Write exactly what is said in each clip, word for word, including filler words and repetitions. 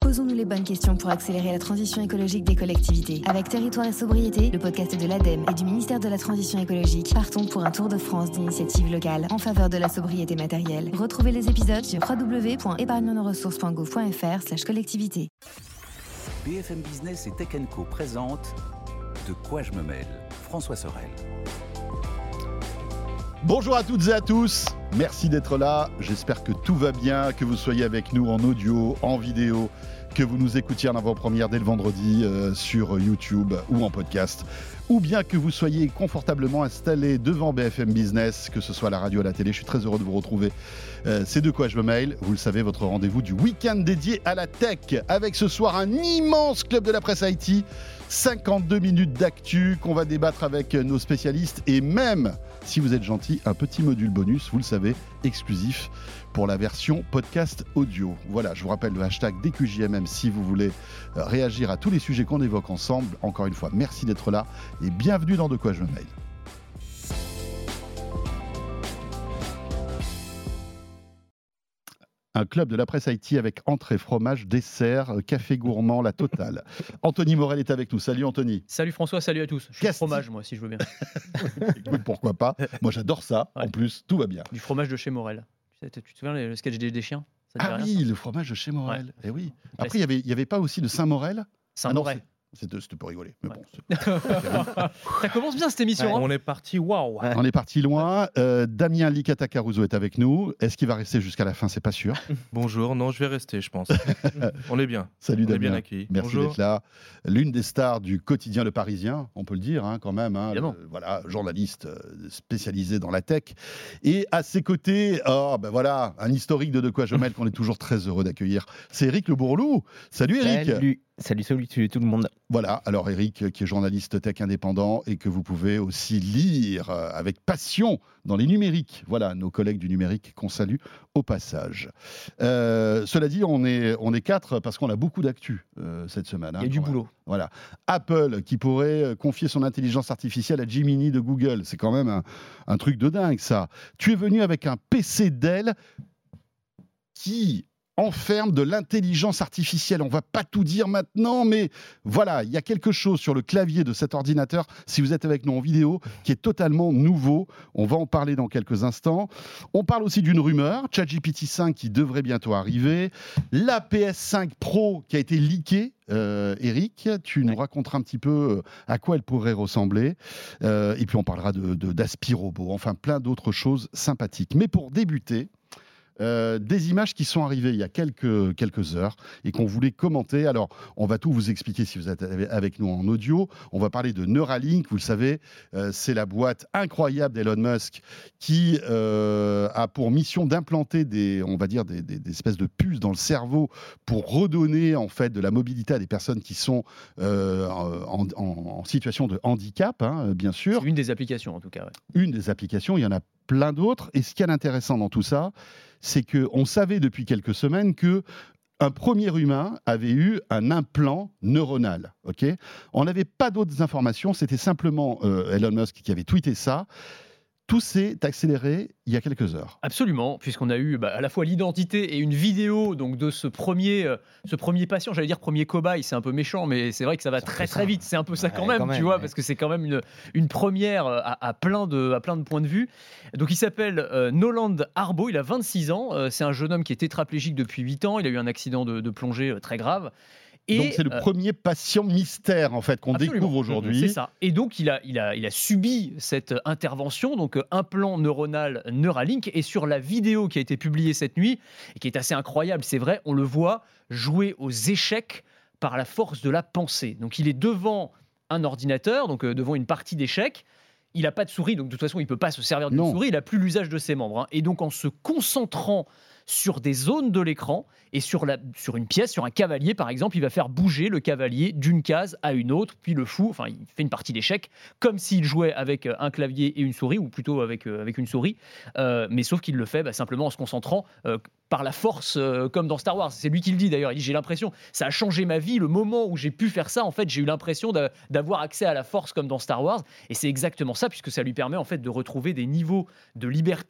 Posons-nous les bonnes questions pour accélérer la transition écologique des collectivités. Avec Territoire et Sobriété, le podcast de l'ADEME et du ministère de la Transition écologique, partons pour un tour de France d'initiatives locales en faveur de la sobriété matérielle. Retrouvez les épisodes sur w w w point épargne nos ressources point gouv point f r slash collectivité. B F M Business et Tech and Co présente De quoi je me mêle, François Sorel. Bonjour à toutes et à tous, merci d'être là, j'espère que tout va bien, que vous soyez avec nous en audio, en vidéo, que vous nous écoutiez en avant-première dès le vendredi euh, sur YouTube ou en podcast, ou bien que vous soyez confortablement installés devant B F M Business, que ce soit à la radio ou à la télé. Je suis très heureux de vous retrouver. Euh, c'est De quoi je me mêle, vous le savez, votre rendez-vous du week-end dédié à la tech, avec ce soir un immense club de la presse I T, cinquante-deux minutes d'actu qu'on va débattre avec nos spécialistes et même, si vous êtes gentil, un petit module bonus, vous le savez, exclusif pour la version podcast audio. Voilà, je vous rappelle le hashtag D Q J M M si vous voulez réagir à tous les sujets qu'on évoque ensemble. Encore une fois, merci d'être là et bienvenue dans De quoi je me mêle. Un club de la presse I T avec entrée, fromage, dessert, café gourmand, la totale. Anthony Morel est avec nous. Salut Anthony. Salut François, salut à tous. Je suis Casti... fromage moi si je veux bien. Écoute, pourquoi pas. Moi j'adore ça. Ouais. En plus, tout va bien. Du fromage de chez Morel. Tu, sais, tu te souviens le sketch des, des chiens? Ça Ah oui, rien, le fromage de chez Morel. Ouais. Eh oui. Après, il Après, n'y avait, avait pas aussi le Saint-Morel? Saint-Morel. C'était, c'était pour rigoler. Mais ouais. bon, ça commence bien cette émission. Ouais, hein. On est parti, waouh. On est parti loin. Euh, Damien Licata Caruso est avec nous. Est-ce qu'il va rester jusqu'à la fin? C'est pas sûr. Bonjour, non, je vais rester, je pense. On est bien. Salut on Damien. est bien accueillis. Merci Bonjour. d'être là. L'une des stars du quotidien Le Parisien, on peut le dire, hein, quand même. Hein, le, voilà, journaliste spécialisé dans la tech. Et à ses côtés, oh, ben voilà, un historique de De quoi je mêle qu'on est toujours très heureux d'accueillir. C'est Eric Le Bourlou. Salut Eric. Salut. Salut, salut, salut tout le monde. Voilà, alors Eric qui est journaliste tech indépendant et que vous pouvez aussi lire avec passion dans les numériques. Voilà, nos collègues du numérique qu'on salue au passage. Euh, cela dit, on est, on est quatre parce qu'on a beaucoup d'actu euh, cette semaine. Hein, Il y a du boulot. Voilà. Apple qui pourrait confier son intelligence artificielle à Gemini de Google. C'est quand même un, un truc de dingue ça. Tu es venu avec un P C Dell qui enferme de l'intelligence artificielle. On ne va pas tout dire maintenant, mais voilà, il y a quelque chose sur le clavier de cet ordinateur, si vous êtes avec nous en vidéo, qui est totalement nouveau. On va en parler dans quelques instants. On parle aussi d'une rumeur, ChatGPT cinq qui devrait bientôt arriver, la P S cinq Pro qui a été leakée. Euh, Eric, tu nous ouais. raconteras un petit peu à quoi elle pourrait ressembler. Euh, et puis on parlera de, de, d'Aspirobot, enfin plein d'autres choses sympathiques. Mais pour débuter, Euh, des images qui sont arrivées il y a quelques, quelques heures et qu'on voulait commenter. Alors, on va tout vous expliquer si vous êtes avec nous en audio. On va parler de Neuralink. Vous le savez, euh, c'est la boîte incroyable d'Elon Musk qui euh, a pour mission d'implanter des, on va dire, des, des, des espèces de puces dans le cerveau pour redonner en fait de la mobilité à des personnes qui sont euh, en, en, en situation de handicap, hein, bien sûr. C'est une des applications en tout cas. Ouais. Une des applications, il y en a plein d'autres. Et ce qui est intéressant dans tout ça, c'est qu'on savait depuis quelques semaines qu'un premier humain avait eu un implant neuronal. Okay, on n'avait pas d'autres informations, c'était simplement euh, Elon Musk qui avait tweeté ça. Tout s'est accéléré il y a quelques heures. Absolument, puisqu'on a eu bah, à la fois l'identité et une vidéo donc, de ce premier, euh, ce premier patient, j'allais dire premier cobaye, c'est un peu méchant, mais c'est vrai que ça va c'est très très vite, c'est un peu ça ouais, quand, même, quand même, tu vois, ouais. parce que c'est quand même une, une première à, à, plein de, à plein de points de vue. Donc il s'appelle euh, Noland Harbaugh, il a vingt-six ans, euh, c'est un jeune homme qui est tétraplégique depuis huit ans, il a eu un accident de, de plongée euh, très grave. Et donc c'est le euh, premier patient mystère en fait qu'on absolument. découvre aujourd'hui. C'est ça. Et donc il a, il a, il a subi cette intervention, donc euh, implant neuronal Neuralink. Et sur la vidéo qui a été publiée cette nuit et qui est assez incroyable, c'est vrai, on le voit jouer aux échecs par la force de la pensée. Donc il est devant un ordinateur, donc euh, devant une partie d'échecs. Il n'a pas de souris, donc de toute façon il ne peut pas se servir d'une non. souris. Il n'a plus l'usage de ses membres. Hein. Et donc en se concentrant sur des zones de l'écran et sur, la, sur une pièce, sur un cavalier par exemple, il va faire bouger le cavalier d'une case à une autre, puis le fou, enfin il fait une partie d'échecs comme s'il jouait avec un clavier et une souris, ou plutôt avec, euh, avec une souris, euh, mais sauf qu'il le fait bah, simplement en se concentrant euh, par la force, euh, comme dans Star Wars. C'est lui qui le dit d'ailleurs, il dit j'ai l'impression, ça a changé ma vie, le moment où j'ai pu faire ça, en fait j'ai eu l'impression d'a, d'avoir accès à la force comme dans Star Wars, et c'est exactement ça, puisque ça lui permet en fait de retrouver des niveaux de liberté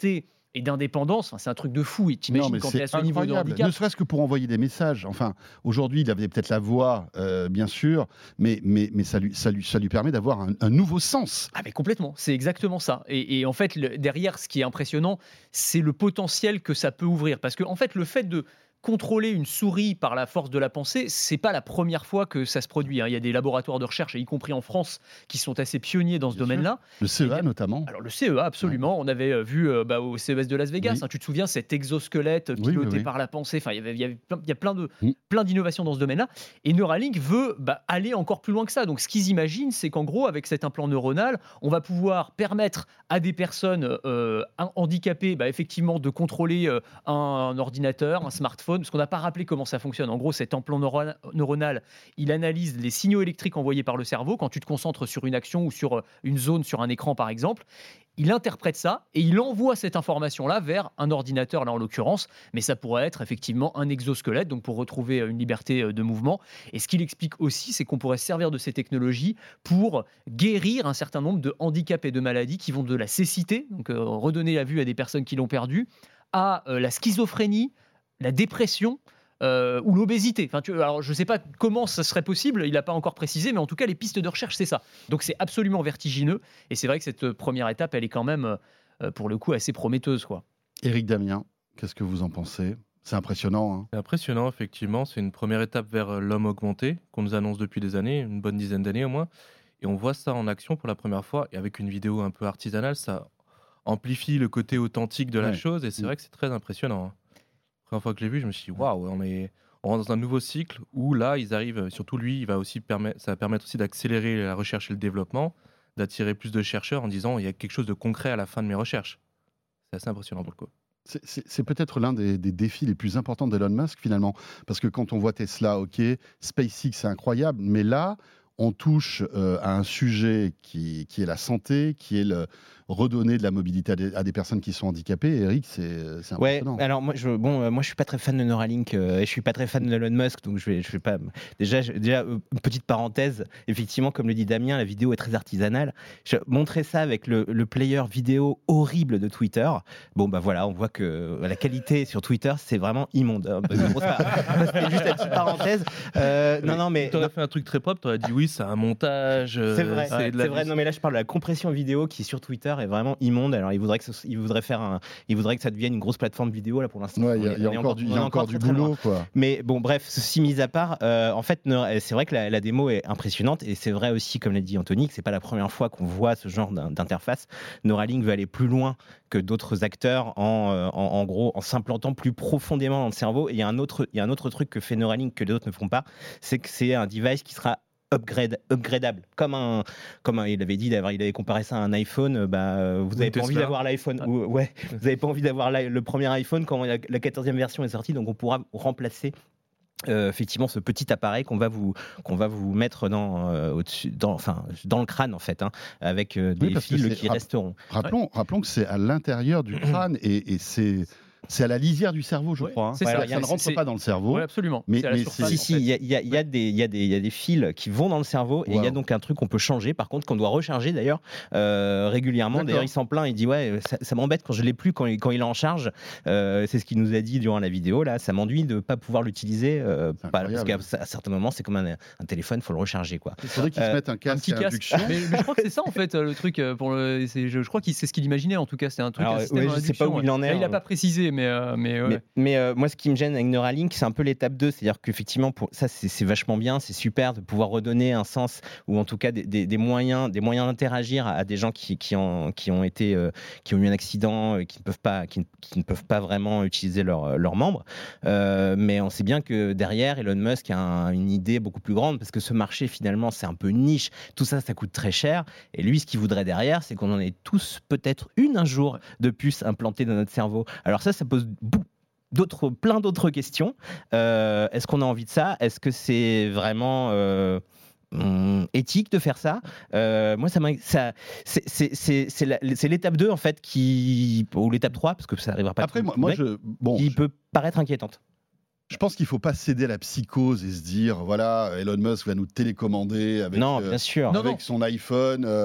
et d'indépendance. Enfin, c'est un truc de fou. Et Non, t'imagines mais quand tu es c'est à ce niveau de incroyable. handicap. Ne serait-ce que pour envoyer des messages. Enfin, aujourd'hui, il avait peut-être la voix, euh, bien sûr, mais, mais, mais ça, lui, ça, lui, ça lui permet d'avoir un, un nouveau sens. Ah mais complètement, c'est exactement ça. Et, et en fait, le- derrière, ce qui est impressionnant, c'est le potentiel que ça peut ouvrir. Parce que en fait, le fait de contrôler une souris par la force de la pensée, c'est pas la première fois que ça se produit, hein. Il y a des laboratoires de recherche, y compris en France, qui sont assez pionniers dans ce Bien sûr. domaine-là. Le C E A, Eh bien, notamment. Alors le C E A, absolument. On avait euh, vu euh, bah, au C E S de Las Vegas, Oui. hein, tu te souviens, cet exosquelette Oui, piloté oui, oui. par la pensée. Enfin, il y avait, il y avait plein, il y a plein de Mm. plein d'innovations dans ce domaine-là. Et Neuralink veut bah, aller encore plus loin que ça. Donc ce qu'ils imaginent, c'est qu'en gros, avec cet implant neuronal, on va pouvoir permettre à des personnes euh, un- handicapées, bah, effectivement, de contrôler euh, un, un ordinateur, un smartphone, parce qu'on n'a pas rappelé comment ça fonctionne. En gros, cet implant neuro- neuronal, il analyse les signaux électriques envoyés par le cerveau quand tu te concentres sur une action ou sur euh, une zone sur un écran, par exemple. Il interprète ça et il envoie cette information-là vers un ordinateur, là en l'occurrence, mais ça pourrait être effectivement un exosquelette, donc pour retrouver euh, une liberté euh, de mouvement. Et ce qu'il explique aussi, c'est qu'on pourrait se servir de ces technologies pour guérir un certain nombre de handicaps et de maladies qui vont de la cécité, donc euh, redonner la vue à des personnes qui l'ont perdue, à euh, la schizophrénie, la dépression. euh, ou l'obésité. Enfin, tu- alors, je ne sais pas comment ça serait possible, il n'a pas encore précisé, mais en tout cas, les pistes de recherche, c'est ça. Donc, c'est absolument vertigineux. Et c'est vrai que cette euh, première étape, elle est quand même, euh, pour le coup, assez prometteuse, quoi. Éric Damien, qu'est-ce que vous en pensez? C'est impressionnant. Hein. C'est impressionnant, effectivement. C'est une première étape vers euh, l'homme augmenté qu'on nous annonce depuis des années, une bonne dizaine d'années au moins. Et on voit ça en action pour la première fois. Et avec une vidéo un peu artisanale, ça amplifie le côté authentique de la Ouais. chose. Et c'est Mm. vrai que c'est très impressionnant. hein. La première fois que je l'ai vu, je me suis dit, waouh, on est on rentre dans un nouveau cycle où là, ils arrivent, surtout lui, il va aussi permettre, ça va permettre aussi d'accélérer la recherche et le développement, d'attirer plus de chercheurs en disant, il y a quelque chose de concret à la fin de mes recherches. C'est assez impressionnant pour le coup. C'est- C'est c'est peut-être l'un des, des défis les plus importants d'Elon Musk, finalement. Parce que quand on voit Tesla, OK, SpaceX, c'est incroyable, mais là, on touche euh, à un sujet qui, qui est la santé, qui est le redonner de la mobilité à des, à des personnes qui sont handicapées. Et Eric, c'est c'est Ouais, impressionnant. alors moi je, bon, euh, moi je suis pas très fan de Neuralink euh, et je suis pas très fan de Elon Musk, donc je vais, je vais pas. Déjà, je- déjà euh, une petite parenthèse. Effectivement, comme le dit Damien, la vidéo est très artisanale. Je montrais ça avec le, le player vidéo horrible de Twitter. Bon bah voilà, on voit que la qualité sur Twitter c'est vraiment immonde. hein. Bon, c'est pas- C'était juste la petite parenthèse. Euh, non non mais Tu aurais non, fait un truc très propre, tu aurais dit oui, c'est un montage. euh, c'est vrai, c'est de c'est la vrai. vis- Non mais là je parle de la compression vidéo qui sur Twitter est vraiment immonde. Alors il voudrait que ce- il voudrait faire un, il voudrait que ça devienne une grosse plateforme vidéo là pour l'instant. Ouais, il y a, on est- il y a on est encore du, il y on a est encore du très, très loin. boulot, quoi. Mais bon, bref, ceci mis à part, euh, en fait, Neur- c'est vrai que la, la démo est impressionnante et c'est vrai aussi, comme l'a dit Anthony, que c'est pas la première fois qu'on voit ce genre d'in- d'interface. Neuralink veut aller plus loin que d'autres acteurs en, euh, en, en gros, en s'implantant plus profondément dans le cerveau. Et il y a un autre, il y a un autre truc que fait Neuralink que les autres ne font pas, c'est que c'est un device qui sera upgrade, upgradable, comme un, comme un, il avait dit d'avoir, il avait comparé ça à un iPhone. euh, Bah, euh, vous Ou n'avez une pas envie Tesla. d'avoir l'iPhone, ou- ouais, vous n'avez pas envie d'avoir l'i- le premier iPhone quand la, la quatorzième version est sortie, donc on pourra remplacer. euh, effectivement, ce petit appareil qu'on va vous qu'on va vous mettre dans euh, au-dessus, dans, enfin, dans le crâne en fait, hein, avec euh, des Oui, parce que fils c'est- qui rap- resteront. Rappelons, rappelons que c'est à l'intérieur du crâne et, et c'est c'est à la lisière du cerveau, je Ouais, crois. hein. c'est Ça- ça. ça ne C'est- rentre c'est- pas dans le cerveau. Oui, absolument. Mais- C'est à la mais surface, Si, en si, fait. il y a, il y a- il y a des, il y, a des- il y a des fils qui vont dans le cerveau et il y a Wow. donc un truc qu'on peut changer, par contre, qu'on doit recharger d'ailleurs euh, régulièrement. D'accord. D'ailleurs, il s'en plaint, il dit ouais, ça, ça m'embête quand je l'ai plus, quand il, quand il est en charge. Euh, c'est ce qu'il nous a dit durant la vidéo là. Ça m'ennuie de ne pas pouvoir l'utiliser euh, C'est pas- parce incroyable. qu'à à certains moments, c'est comme un, un téléphone, faut le recharger quoi. Il faudrait qu'ils se Euh, mettent un Un casque petit à casque. induction. Mais, mais je crois que c'est ça en fait le truc euh, pour le. c'est- Je, je crois que c'est ce qu'il imaginait en tout cas. C'est un truc. Alors, un système ouais, je sais d'induction, pas où ouais. il en est, Là, il n'a hein. pas précisé, mais euh, mais, ouais. Mais, mais, euh, moi, ce qui me gêne avec Neuralink, c'est un peu l'étape deux. C'est-à-dire qu'effectivement, pour, ça, c'est c'est vachement bien, c'est super de pouvoir redonner un sens ou en tout cas des, des- des moyens, des moyens d'interagir à, à des gens qui, qui, ont, qui, ont été, euh, qui ont eu un accident, euh, qui ne peuvent pas, qui, ne- qui ne peuvent pas vraiment utiliser leurs leurs membres. Euh, mais on sait bien que derrière, Elon Musk a un- une idée beaucoup plus grande parce que ce marché, finalement, c'est un peu une niche. Tout ça, ça coûte très cher. Et lui, ce qu'il voudrait derrière, c'est qu'on en ait tous peut-être une un jour de puce implantée dans notre cerveau. Alors ça, ça pose beaucoup d'autres, plein d'autres questions. Euh, est-ce qu'on a envie de ça? Est-ce que c'est vraiment euh, hum, éthique de faire ça? Euh, Moi, ça, m'a- ça c'est, c'est, c'est, c'est, la- c'est l'étape deux, en fait, qui, ou l'étape trois, parce que ça n'arrivera pas Après, tout- moi, tout moi, mec, je, bon, qui je, peut paraître inquiétante. je pense qu'il ne faut pas céder à la psychose et se dire, voilà, Elon Musk va nous télécommander avec, Non, euh, bien sûr. Non, avec non. son iPhone. euh,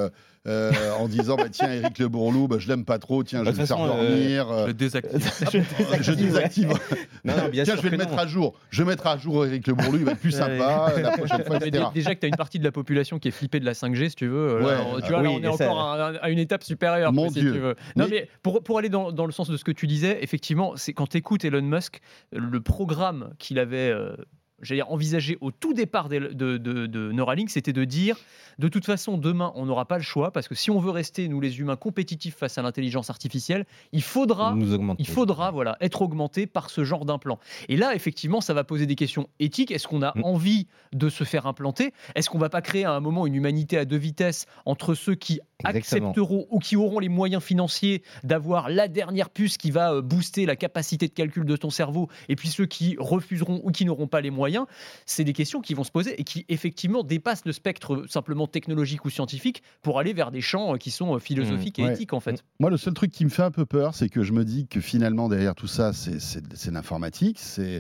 euh, en disant bah, tiens, Eric Le Bourlou, bah, je l'aime pas trop, tiens, je vais De le toute faire façon, dormir. Je euh, le désactive. je désactive. Non, non, bien Tiens, sûr je vais que le mettre non. à jour. Je vais mettre à jour Eric Le Bourlou, il va être plus Ouais. sympa la prochaine fois, Mais et dé- cetera. Déjà que tu as une partie de la population qui est flippée de la cinq G, si tu veux. Là, Ouais. on- tu vois, là, Oui, on est et ça- encore à, à une étape supérieure. Mon si Dieu. tu veux. Non, Mais- mais pour, pour aller dans, dans le sens de ce que tu disais, effectivement, c'est quand tu écoutes Elon Musk, le programme qu'il avait. euh, J'allais dire, envisagé au tout départ de, de, de, de Neuralink, c'était de dire, de toute façon, demain, on n'aura pas le choix, parce que si on veut rester, nous les humains, compétitifs face à l'intelligence artificielle, il faudra Nous augmenter. il faudra voilà, être augmenté par ce genre d'implant. Et là, effectivement, ça va poser des questions éthiques. Est-ce qu'on a Mm. envie de se faire implanter ? Est-ce qu'on ne va pas créer à un moment une humanité à deux vitesses entre ceux qui Exactement. accepteront ou qui auront les moyens financiers d'avoir la dernière puce qui va euh, booster la capacité de calcul de ton cerveau, et puis ceux qui refuseront ou qui n'auront pas les moyens? C'est des questions qui vont se poser et qui, effectivement, dépassent le spectre simplement technologique ou scientifique pour aller vers des champs euh, qui sont euh, philosophiques et Ouais. éthiques, en fait. Moi, le seul truc qui me fait un peu peur, c'est que je me dis que finalement, derrière tout ça, c'est, c'est, c'est l'informatique. C'est,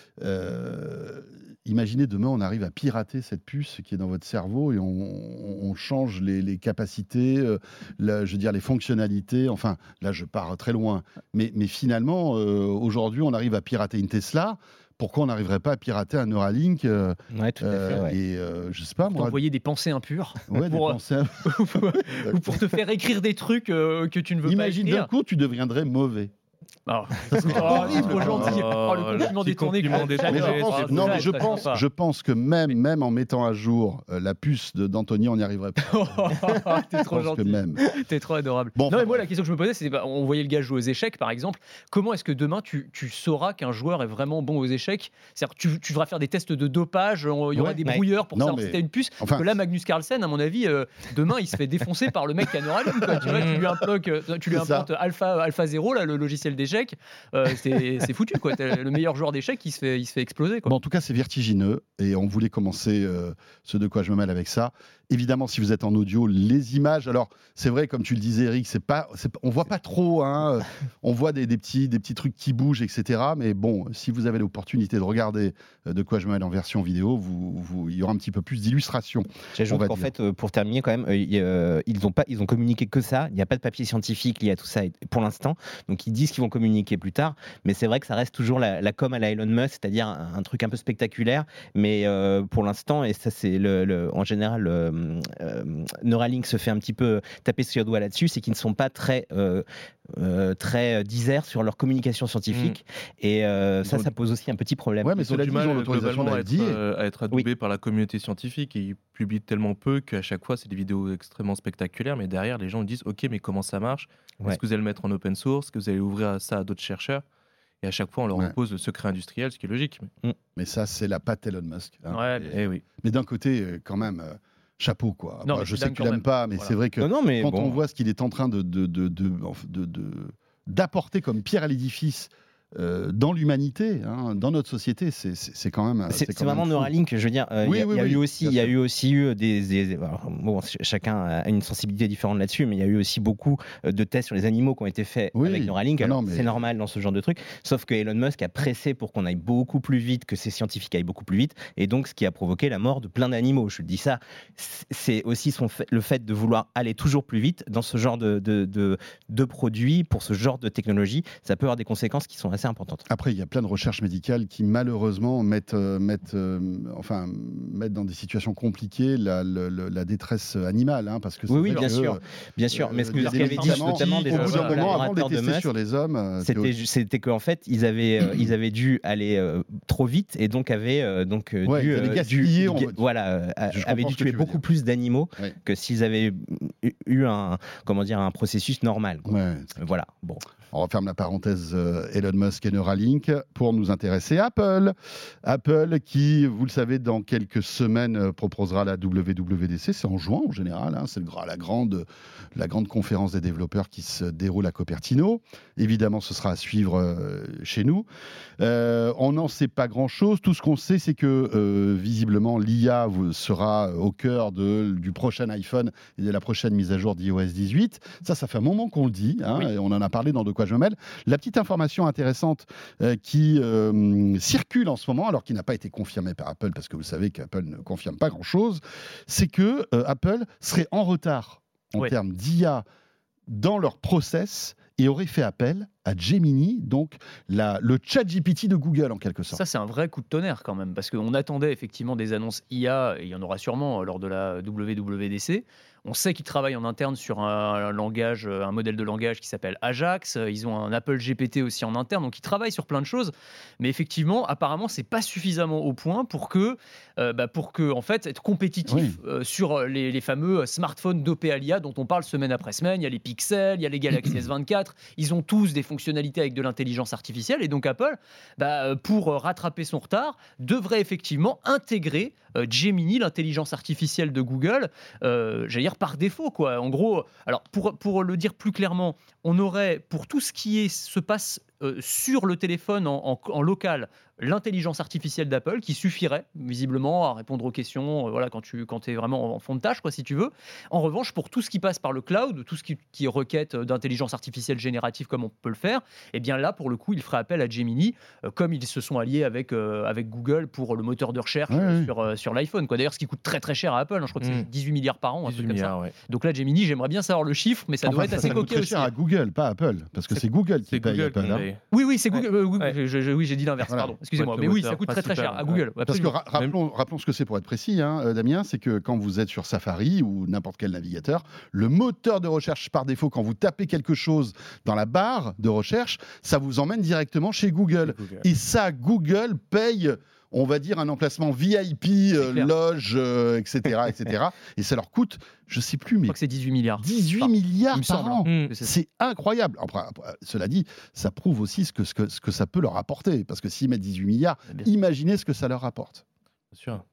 euh, imaginez demain, on arrive à pirater cette puce qui est dans votre cerveau et on, on- on change les, les capacités, euh, la- je veux dire les fonctionnalités. Enfin, là, je pars très loin. Mais, mais finalement, euh, aujourd'hui, on arrive à pirater une Tesla. Pourquoi on n'arriverait pas à pirater un Neuralink euh, Ouais, tout à fait. euh, Ouais. Et euh, je sais pas Pour moi. t'envoyer des pensées impures. Ouais, des pour- pensées un- ou pour te faire écrire des trucs euh, que tu ne veux Imagine pas d'un écrire. coup, tu deviendrais mauvais. Ah, serait oh, horrible. trop gentil. Oh, le Oh, le compliment petit détourné. compliment que- détourné, Mais je j'adore. pense, Ah, non, très, mais je très pense, sympa. je pense que même, même en mettant à jour euh, la puce de- d'Anthony, on n'y arriverait pas. T'es Je trop pense que gentil. même. T'es trop adorable. Bon, non, enfin, mais moi, bref. la question que je me posais, c'est bah, on voyait le gars jouer aux échecs, par exemple. Comment est-ce que demain, tu, tu sauras qu'un joueur est vraiment bon aux échecs? C'est-à-dire que tu, tu devras faire des tests de dopage, on- il y aura Ouais, des ouais. brouilleurs pour Non, savoir mais- si t'as une puce. Enfin, Que là, Magnus Carlsen, à mon avis, euh, demain, il se fait défoncer par le mec qui a Neuralink. Quoi. Tu, vois, tu lui implantes, euh, tu lui C'est ça. implantes Alpha, Alpha zéro, là, le logiciel d'échecs. Euh, c'est c'est foutu. Quoi. T'as le meilleur joueur d'échecs, il se fait, il se fait exploser. Quoi. bon, en tout cas, c'est vertigineux et on voulait commencer euh, ce de quoi je me mêle avec ça. Évidemment, si vous êtes en audio, les images. Alors, c'est vrai, comme tu le disais, Eric, c'est pas, c'est pas- on voit pas trop. Hein, euh, on voit des, des petits, des petits trucs qui bougent, et cetera. Mais bon, si vous avez l'opportunité de regarder euh, de quoi je me mêle en version vidéo, vous, vous- il y aura un petit peu plus d'illustrations. on J'ajoute va qu'en dire. fait, euh, pour terminer quand même, euh, y- euh, ils ont pas, ils ont communiqué que ça. Il n'y a pas de papier scientifique lié à tout ça et- pour l'instant. Donc ils disent qu'ils vont communiquer plus tard, mais c'est vrai que ça reste toujours la, la com à la Elon Musk, c'est-à-dire un, un truc un peu spectaculaire. Mais euh, pour l'instant, et ça c'est le, le- en général, euh, euh, Neuralink se fait un petit peu taper sur le doigt là-dessus, c'est qu'ils ne sont pas très euh, euh, très disert sur leur communication scientifique. Et euh, ça, ont- ça pose aussi un petit problème. Ouais, mais Ils ont cela du dit, ils ont mal l'autorisation globalement à d'être être, dit. euh, à être adoubés par la communauté scientifique et ils publient tellement peu qu'à chaque fois c'est des vidéos extrêmement spectaculaires, mais derrière les gens disent ok mais comment ça marche? Ouais. Est-ce que vous allez le mettre en open source? Est-ce que vous allez ouvrir ça à d'autres chercheurs? Et à chaque fois on leur Ouais. impose le secret industriel, ce qui est logique. Mais, Mais ça, c'est la patte Elon Musk. hein. Ouais, Et- eh oui. Mais d'un côté, euh, quand même, euh, chapeau, quoi. Non, Bah, mais je je sais suis que tu dingue quand l'aimes même. pas, mais Voilà. c'est vrai que Non, non, mais quand bon. on voit ce qu'il est en train de, de, de, de- de- de- d'apporter comme pierre à l'édifice euh, dans l'humanité, hein, dans notre société, c'est, c'est, c'est quand même. C'est quand c'est vraiment même fou. Neuralink, je veux dire. euh, Il Oui, y a, oui, il y a oui, eu aussi, bien il y a sûr. eu aussi eu des, des- alors, bon, ch- chacun a une sensibilité différente là-dessus, mais il y a eu aussi beaucoup euh, de tests sur les animaux qui ont été faits Oui. avec Neuralink. Ah non, Alors, mais- c'est normal dans ce genre de truc, sauf que Elon Musk a pressé pour qu'on aille beaucoup plus vite, que ces scientifiques aillent beaucoup plus vite, et donc ce qui a provoqué la mort de plein d'animaux. Je dis ça, c- c'est aussi son fait- le fait de vouloir aller toujours plus vite dans ce genre de, de, de, de produits, pour ce genre de technologie, ça peut avoir des conséquences qui sont assez importantes. Après, il y a plein de recherches médicales qui malheureusement mettent, euh, mettent, euh, enfin, mettent dans des situations compliquées la, le- le- la détresse animale, hein, parce que c'est Oui, oui, vrai bien que, sûr, euh, bien sûr. Mais ce que des ce qu'avait dit médicaments notamment qui, des au bout d'un chercheurs moment, avant de les collaborateurs de tester Musk, sur les hommes, euh, C'était, ju- c'était qu'en fait, ils avaient, euh, ils avaient dû aller euh, trop vite et donc avaient euh, donc euh, Ouais, dû, ils avaient euh, gaspillé, dû- on ga- va- voilà, euh, Je comprends avaient dû ce que tuer tu veux beaucoup dire. plus d'animaux Ouais. que s'ils avaient eu- eu un, comment dire, un processus normal. quoi. ouais. Voilà. Bon. On referme la parenthèse euh, Elon Musk et Neuralink pour nous intéresser à Apple. Apple qui, vous le savez, dans quelques semaines euh, proposera la W W D C. C'est en juin en général. hein, c'est le gra- la, grande, la grande conférence des développeurs qui se déroule à Cupertino. Évidemment, ce sera à suivre euh, chez nous. Euh, on n'en sait pas grand-chose. Tout ce qu'on sait, c'est que euh, visiblement, l'I A vous- sera au cœur de, du prochain iPhone et de la prochaine mise à jour d'iOS dix-huit. Ça, ça fait un moment qu'on le dit. hein, Oui. et on en a parlé dans De quoi je me mêle. La petite information intéressante euh, qui euh, circule en ce moment, alors qui n'a pas été confirmée par Apple, parce que vous savez qu'Apple ne confirme pas grand-chose, c'est que euh, Apple serait en retard en Ouais. termes d'I A dans leur process et auraient fait appel à Gemini, donc la, le chat G P T de Google en quelque sorte. Ça, c'est un vrai coup de tonnerre quand même, parce qu'on attendait effectivement des annonces I A, et il y en aura sûrement lors de la W W D C. On sait qu'ils travaillent en interne sur un, un langage, un modèle de langage qui s'appelle Ajax. Ils ont un Apple G P T aussi en interne, donc ils travaillent sur plein de choses. Mais effectivement, apparemment, c'est pas suffisamment au point pour que, euh, bah, pour que, en fait, être compétitif Oui. euh, sur les, les fameux smartphones dopés à l'I A dont on parle semaine après semaine. Il y a les Pixel, il y a les Galaxy S vingt-quatre. Ils ont tous des fonctionnalités avec de l'intelligence artificielle, et donc Apple, bah, pour rattraper son retard, devrait effectivement intégrer euh, Gemini, l'intelligence artificielle de Google, euh, j'allais dire par défaut, quoi. En gros, alors pour, pour le dire plus clairement, on aurait pour tout ce qui est, se passe euh, sur le téléphone en, en, en local, l'intelligence artificielle d'Apple qui suffirait visiblement à répondre aux questions, euh, voilà, quand tu quand es vraiment en fond de tâche, quoi, si tu veux. En revanche, pour tout ce qui passe par le cloud, tout ce qui, qui est requête d'intelligence artificielle générative comme on peut le faire, eh bien là, pour le coup, il ferait appel à Gemini, euh, comme ils se sont alliés avec, euh, avec Google pour le moteur de recherche Ouais, euh, ouais. sur, euh, sur l'iPhone, quoi. D'ailleurs, ce qui coûte très très cher à Apple, hein, je crois que c'est Mm. dix-huit milliards par an, un dix-huit truc comme ça. milliards, ouais. Donc là, Gemini, j'aimerais bien savoir le chiffre, mais ça Enfin, doit être ça assez coûte coquet très aussi. cher à Google, pas Apple, parce que C'est- c'est Google qui C'est paye Google Apple. qui hein. paye. Oui, oui, c'est Google. Ouais. euh, Google, Ouais. je- je- oui, j'ai dit l'inverse, Voilà. pardon. Excusez-moi. Ouais, Mais le oui, moteur ça coûte très très cher principal, à ouais. Google. Parce que absolument. ra- rappelons, rappelons ce que c'est pour être précis, hein, euh, Damien, c'est que quand vous êtes sur Safari ou n'importe quel navigateur, le moteur de recherche par défaut, quand vous tapez quelque chose dans la barre de recherche, ça vous emmène directement chez Google. Google. Et ça, Google paye, on va dire, un emplacement V I P, euh, clair. loge, euh, et cetera, et cetera. Et ça leur coûte, je sais plus, Je mais crois que c'est dix-huit milliards. dix-huit Enfin, milliards il me par semble, an. hein. que c'est- C'est incroyable. Après, après, cela dit, ça prouve aussi ce que, ce, que, ce que ça peut leur apporter. Parce que s'ils mettent dix-huit milliards, Bien sûr. imaginez ce que ça leur apporte. Bien sûr.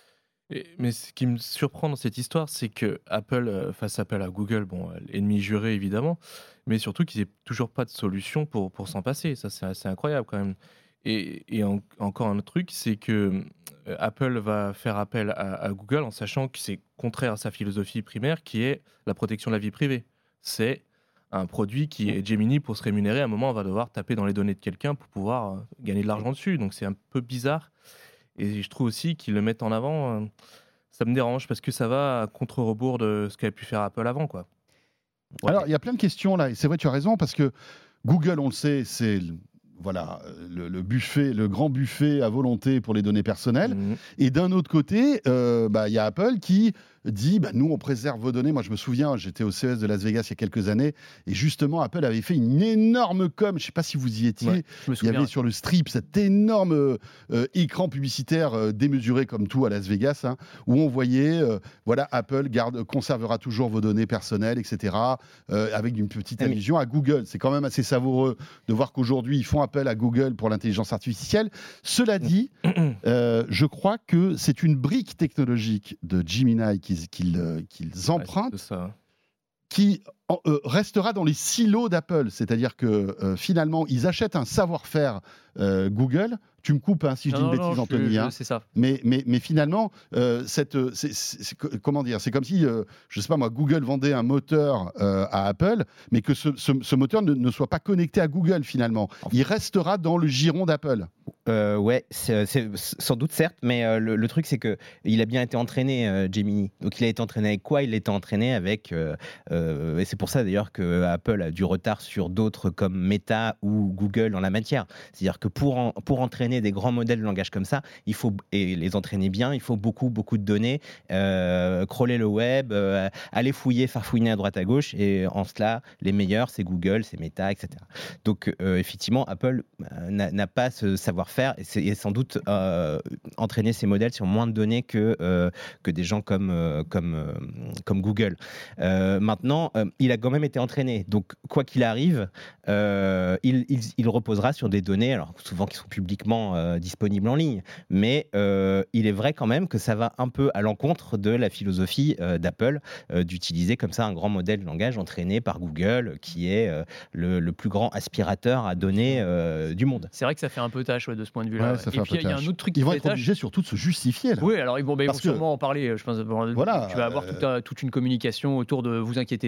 Et- mais ce qui me surprend dans cette histoire, c'est que Apple euh, fasse appel à Google, bon, euh, ennemi juré évidemment, mais surtout qu'ils n'aient toujours pas de solution pour, pour s'en passer. Ça, c'est assez incroyable quand même. Et, et en- encore un autre truc, c'est que euh, Apple va faire appel à, à Google en sachant que c'est contraire à sa philosophie primaire, qui est la protection de la vie privée. C'est un produit qui est Gemini, pour se rémunérer, à un moment, on va devoir taper dans les données de quelqu'un pour pouvoir euh, gagner de l'argent dessus. Donc c'est un peu bizarre. Et je trouve aussi qu'ils le mettent en avant. euh, ça me dérange parce que ça va à contre-rebours de ce qu'avait pu faire Apple avant, quoi. Ouais. Alors, il y a plein de questions là. Et c'est vrai, tu as raison, parce que Google, on le sait, c'est le- voilà, le, le buffet, le grand buffet à volonté pour les données personnelles. Mhm. Et d'un autre côté, euh, bah, il y a Apple qui dit bah, nous, on préserve vos données. Moi, je me souviens, j'étais au C E S de Las Vegas il y a quelques années. Et justement, Apple avait fait une énorme com. Je ne sais pas si vous y étiez. Ouais, Je me Il y souviens. avait sur le strip cet énorme euh, euh, écran publicitaire euh, démesuré comme tout à Las Vegas, hein, où on voyait, euh, voilà, Apple garde, conservera toujours vos données personnelles, et cetera, euh, avec une petite Ah, mais- allusion à Google. C'est quand même assez savoureux de voir qu'aujourd'hui, ils font appel à Google pour l'intelligence artificielle. Cela dit, euh, je crois que c'est une brique technologique de Gemini qu'ils qu'ils, euh, qu'ils Ouais, empruntent c'est ça. qui en- euh, restera dans les silos d'Apple. C'est-à-dire que euh, finalement, ils achètent un savoir-faire euh, Google. Tu me coupes hein, si je Non, dis une non, non, bêtise, je- Anthony. je- hein. C'est ça. Mais, mais, mais finalement, euh, cette, euh, c'est- c'est- c'est co- comment dire, c'est comme si, euh, je sais pas moi, Google vendait un moteur euh, à Apple, mais que ce, ce- ce moteur ne, ne soit pas connecté à Google finalement. Il restera dans le giron d'Apple. Euh, ouais, c'est c'est- sans doute certes, mais euh, le, le truc c'est que il a bien été entraîné, euh, Gemini. Donc il a été entraîné avec quoi? Il a été entraîné avec, euh, euh, et c'est pour ça d'ailleurs que Apple a du retard sur d'autres comme Meta ou Google en la matière. C'est-à-dire que pour en- pour entraîner des grands modèles de langage comme ça, il faut et les entraîner bien, il faut beaucoup beaucoup de données, euh, crawler le web, euh, aller fouiller, farfouiner à droite à gauche, et en cela les meilleurs c'est Google, c'est Meta, et cetera. Donc euh, effectivement, Apple euh, n'a n'a pas ce savoir-faire et, c'est- et sans doute euh, entraîner ces modèles sur moins de données que, euh, que des gens comme, euh, comme, euh, comme Google. Euh, maintenant, euh, il a quand même été entraîné. Donc, quoi qu'il arrive, euh, il, il, il reposera sur des données, alors souvent qui sont publiquement euh, disponibles en ligne. Mais euh, il est vrai quand même que ça va un peu à l'encontre de la philosophie euh, d'Apple euh, d'utiliser comme ça un grand modèle de langage entraîné par Google, qui est euh, le, le plus grand aspirateur à données euh, du monde. C'est vrai que ça fait un peu tâche ouais, de ce point de vue-là. Ouais, ouais. ça fait Et un puis peu il y a tâche. un autre truc qui Ils vont fait être tâche. obligés surtout de se justifier là. Oui, alors ils, bon, ben, ils vont Parce que- sûrement en parler. Je pense. Bon, Voilà, tu vas avoir euh, tout un- toute une communication autour de vous inquiétez pas,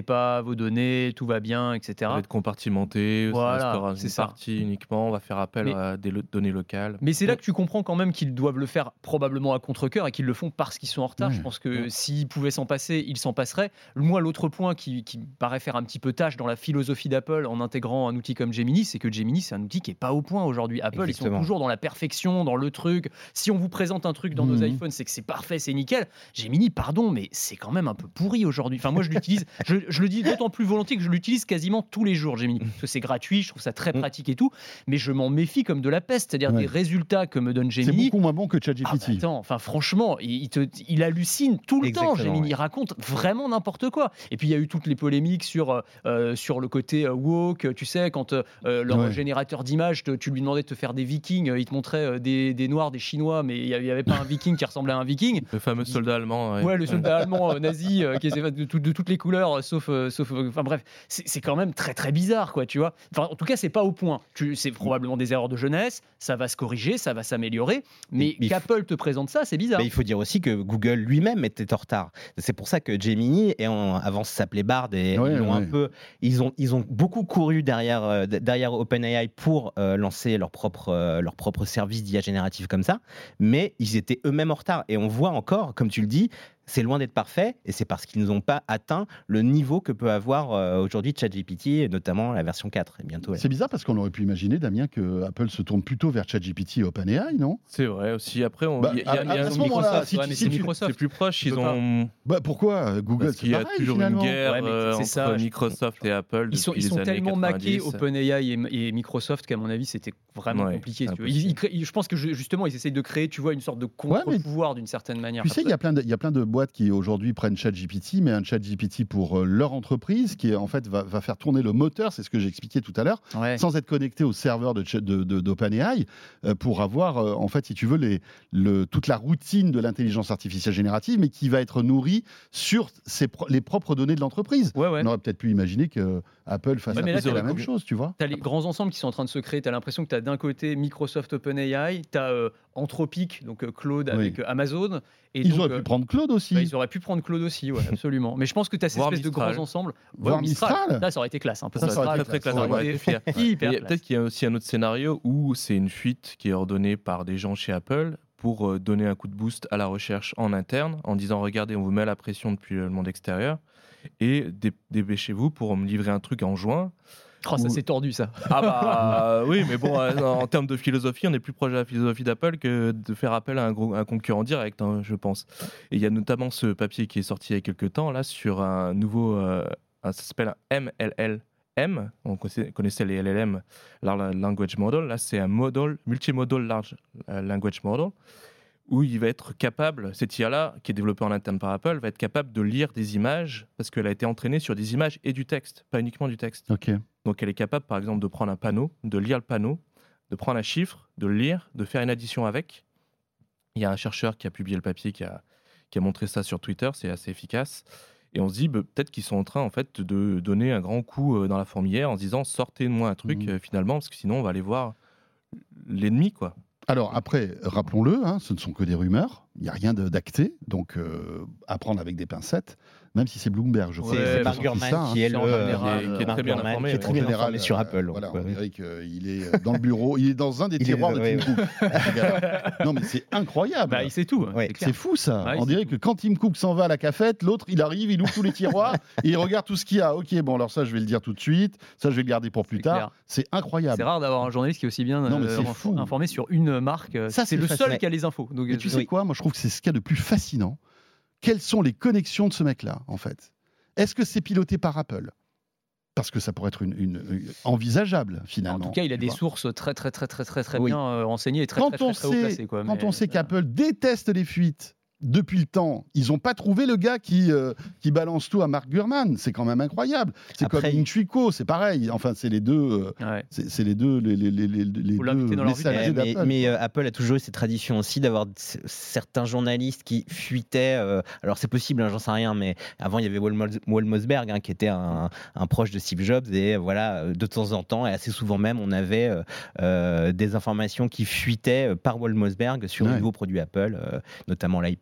vos données, tout va bien, et Ça cetera. va être compartimenté, Voilà, ça restera c'est une ça. partie uniquement, on va faire appel Mais- à des lo- données locales. Mais c'est là que tu comprends quand même qu'ils doivent le faire probablement à contre-cœur et qu'ils le font parce qu'ils sont en retard. Ouais. Je pense que s'ils pouvaient s'en passer, ils s'en passeraient. Moi, l'autre point qui, qui me paraît faire un petit peu tâche dans la philosophie d'Apple en intégrant un outil comme Gemini, c'est que Gemini, c'est un outil qui n'est pas au point aujourd'hui. Apple, ils Exactement. sont toujours dans la perfection, dans le truc. Si on vous présente un truc dans nos Mhm. iPhones, c'est que c'est parfait, c'est nickel. Gemini, pardon, mais c'est quand même un peu pourri aujourd'hui. Enfin, moi, je l'utilise, je, je le dis d'autant plus volontiers que je l'utilise quasiment tous les jours, Gemini. Parce que c'est gratuit, je trouve ça très Mhm. pratique et tout. Mais je m'en méfie comme de la peste. C'est-à-dire Ouais. des résultats que me donne C'est Gemini. beaucoup moins bon que Ah bah ChatGPT. attends, enfin franchement, il, il te, il hallucine tout le temps. Exactement, Gemini ouais. il raconte vraiment n'importe quoi. Et puis il y a eu toutes les polémiques sur euh, sur le côté euh, woke. Tu sais, quand euh, leur Ouais. générateur d'images, te- tu lui demandais de te faire des Vikings, euh, il te montrait euh, des, des Noirs, des Chinois, mais il n'y avait pas un Viking qui ressemblait à un Viking. Le fameux soldat allemand. Ouais, Ouais, le soldat allemand euh, nazi euh, qui est de, tout- de toutes les couleurs, euh, sauf, euh, sauf, euh, enfin bref, c'est c'est quand même très très bizarre, quoi, tu vois. Enfin, en tout cas, c'est pas au point. Tu- C'est probablement des erreurs de jeunesse. Ça va se corriger, ça va s'améliorer. Mais Mais il qu'Apple te présente ça, c'est bizarre. Mais il faut dire aussi que Google lui-même était en retard. C'est pour ça que Gemini, et en- avant ça s'appelait Bard, et Ouais, ils, ont un ouais. peu, ils, ont, ils ont beaucoup couru derrière, euh, d- derrière OpenAI pour euh, lancer leur propre, euh, leur propre service d'I A générative comme ça, mais ils étaient eux-mêmes en retard. Et on voit encore, comme tu le dis, c'est loin d'être parfait, et c'est parce qu'ils n'ont pas atteint le niveau que peut avoir euh, aujourd'hui ChatGPT, et notamment la version quatre, et bientôt. C'est bizarre parce qu'on aurait pu imaginer, Damien, que Apple se tourne plutôt vers ChatGPT et OpenAI, non? C'est vrai aussi. Après, on- Bah, il y a, à- il y a à un ce moment-là, Microsoft, si ouais, tu- mais si c'est tu- Microsoft. c'est plus proche. Tu Ils peux pas. ont Bah pourquoi Google, parce c'est qu'il y a pareil, toujours finalement. une guerre Ouais, mais euh, c'est entre ça, je- Microsoft et Apple Ils sont, depuis ils les sont années tellement maqués, quatre-vingt-dix. OpenAI et, et Microsoft, qu'à mon avis, c'était vraiment Ouais, compliqué. c'est tu vois. Ils- ils créent- ils- je pense que ju- justement, ils essayent de créer, tu vois, une sorte de contre-pouvoir d'une certaine manière. Tu sais, il y a plein de, il y a plein de boîtes qui aujourd'hui prennent ChatGPT, mais un ChatGPT pour euh, leur entreprise, qui en fait va, va faire tourner le moteur, c'est ce que j'ai expliqué tout à l'heure, Ouais. sans être connecté au serveur de, Chat- de, de- d'OpenAI, euh, pour avoir, euh, en fait, si tu veux, les, le, toute la routine de l'intelligence artificielle générative, mais qui va être nourrie sur ses pro- les propres données de l'entreprise. Ouais, ouais. On aurait peut-être pu imaginer que Apple fasse Ouais, un mais peu là, la t'as- même chose, tu vois. Tu as les grands ensembles qui sont en train de se créer. Tu as l'impression que tu as d'un côté Microsoft OpenAI, tu as Anthropic, donc euh, Claude Oui. avec euh, Amazon. Et Ils donc, auraient euh, pu prendre Claude aussi. bah, ils auraient pu prendre Claude aussi, ouais, absolument. Mais je pense que tu as cette Voire espèce de Mistral. grands ensembles. Voire ou Mistral. Là, ça aurait été classe. Un peu Ça, ça aurait très été très classe. classe. Ça On aurait aurait été été fier. hyper Il y a- classe. Peut-être qu'il y a aussi un autre scénario où c'est une fuite qui est ordonnée par des gens chez Apple pour euh, donner un coup de boost à la recherche en interne en disant regardez, on vous met la pression depuis le monde extérieur et dé- dépêchez-vous pour me livrer un truc en juin. Oh, ça Ou- c'est tordu ça. Ah bah oui, mais bon, euh, en termes de philosophie, on est plus proche de la philosophie d'Apple que de faire appel à un, gros, un concurrent direct, hein, je pense. Et il y a notamment ce papier qui est sorti il y a quelques temps là sur un nouveau, euh, un- ça s'appelle un M L L M. On connaissait, connaissait les L L M, Large Language Model. Là, c'est un model multimodal large euh, language model où il va être capable, cette I A-là, qui est développée en interne par Apple, va être capable de lire des images parce qu'elle a été entraînée sur des images et du texte, pas uniquement du texte. Ok. Donc elle est capable, par exemple, de prendre un panneau, de lire le panneau, de prendre un chiffre, de le lire, de faire une addition avec. Il y a un chercheur qui a publié le papier, qui a, qui a montré ça sur Twitter, c'est assez efficace. Et on se dit, bah, peut-être qu'ils sont en train en fait, de donner un grand coup euh, dans la fourmilière en se disant, sortez-moi un truc Mhm. euh, finalement, parce que sinon on va aller voir l'ennemi, quoi. Alors après, rappelons-le, hein, ce ne sont que des rumeurs, il n'y a rien de- d'acté, donc euh, à prendre avec des pincettes, même si c'est Bloomberg, je crois. Ouais, C'est qui a c'est bah, Mark sorti Gurman ça, hein. qui est C'est le en général, euh, qui est- qui est Mark très bien Gurman, informé, qui est ouais. très En bien général, informé sur euh, Apple. Voilà, donc, on ouais. dirait qu'il est euh, dans le bureau, il est dans un des Il est- tiroirs de ouais, Tim Cook. Regarde. Non mais c'est incroyable. Bah, il sait tout. Ouais, c'est clair. C'est fou ça. Ouais, On c'est dirait fou. que quand Tim Cook s'en va à la cafette, l'autre il arrive, il ouvre tous les tiroirs et il regarde tout ce qu'il y a. Ok, bon alors ça je vais le dire tout de suite, ça je vais le garder pour plus C'est tard. clair. C'est incroyable. C'est rare d'avoir un journaliste qui est aussi bien Non, mais euh, c'est info- fou. informé sur une marque. Ça, C'est c'est le fascinant. seul qui a les infos. Donc, Et euh, tu sais Oui. quoi, moi je trouve que c'est ce qu'il y a de plus fascinant. Quelles sont les connexions de ce mec-là en fait? Est-ce que c'est piloté par Apple? Parce que ça pourrait être une, une- une- envisageable finalement. En tout cas, il a tu des vois. sources très très très très très très Oui. bien euh, renseignées et très Quand très, on très, très haut sait, placées, quoi. quand Mais, on sait euh, qu'Apple déteste les fuites depuis le temps, ils n'ont pas trouvé le gars qui, euh, qui balance tout à Mark Gurman. C'est quand même incroyable. C'est Après, comme Intuico, c'est pareil. Enfin, c'est les deux, euh, ouais. c'est c'est les deux, les, les, les, les- les Faut deux l'inviter dans leur vie. messagers Eh, mais, d'Apple. mais, euh, Apple a toujours eu cette tradition aussi d'avoir c- certains journalistes qui fuitaient. euh, alors c'est possible, hein, j'en sais rien, mais avant il y avait Wal Mos- Wal Mosberg hein, qui était un, un proche de Steve Jobs et euh, voilà, euh, de temps en temps et assez souvent même, on avait euh, euh, des informations qui fuitaient euh, par Wal Mosberg sur Ouais. les nouveaux produits Apple, euh, notamment l'iPad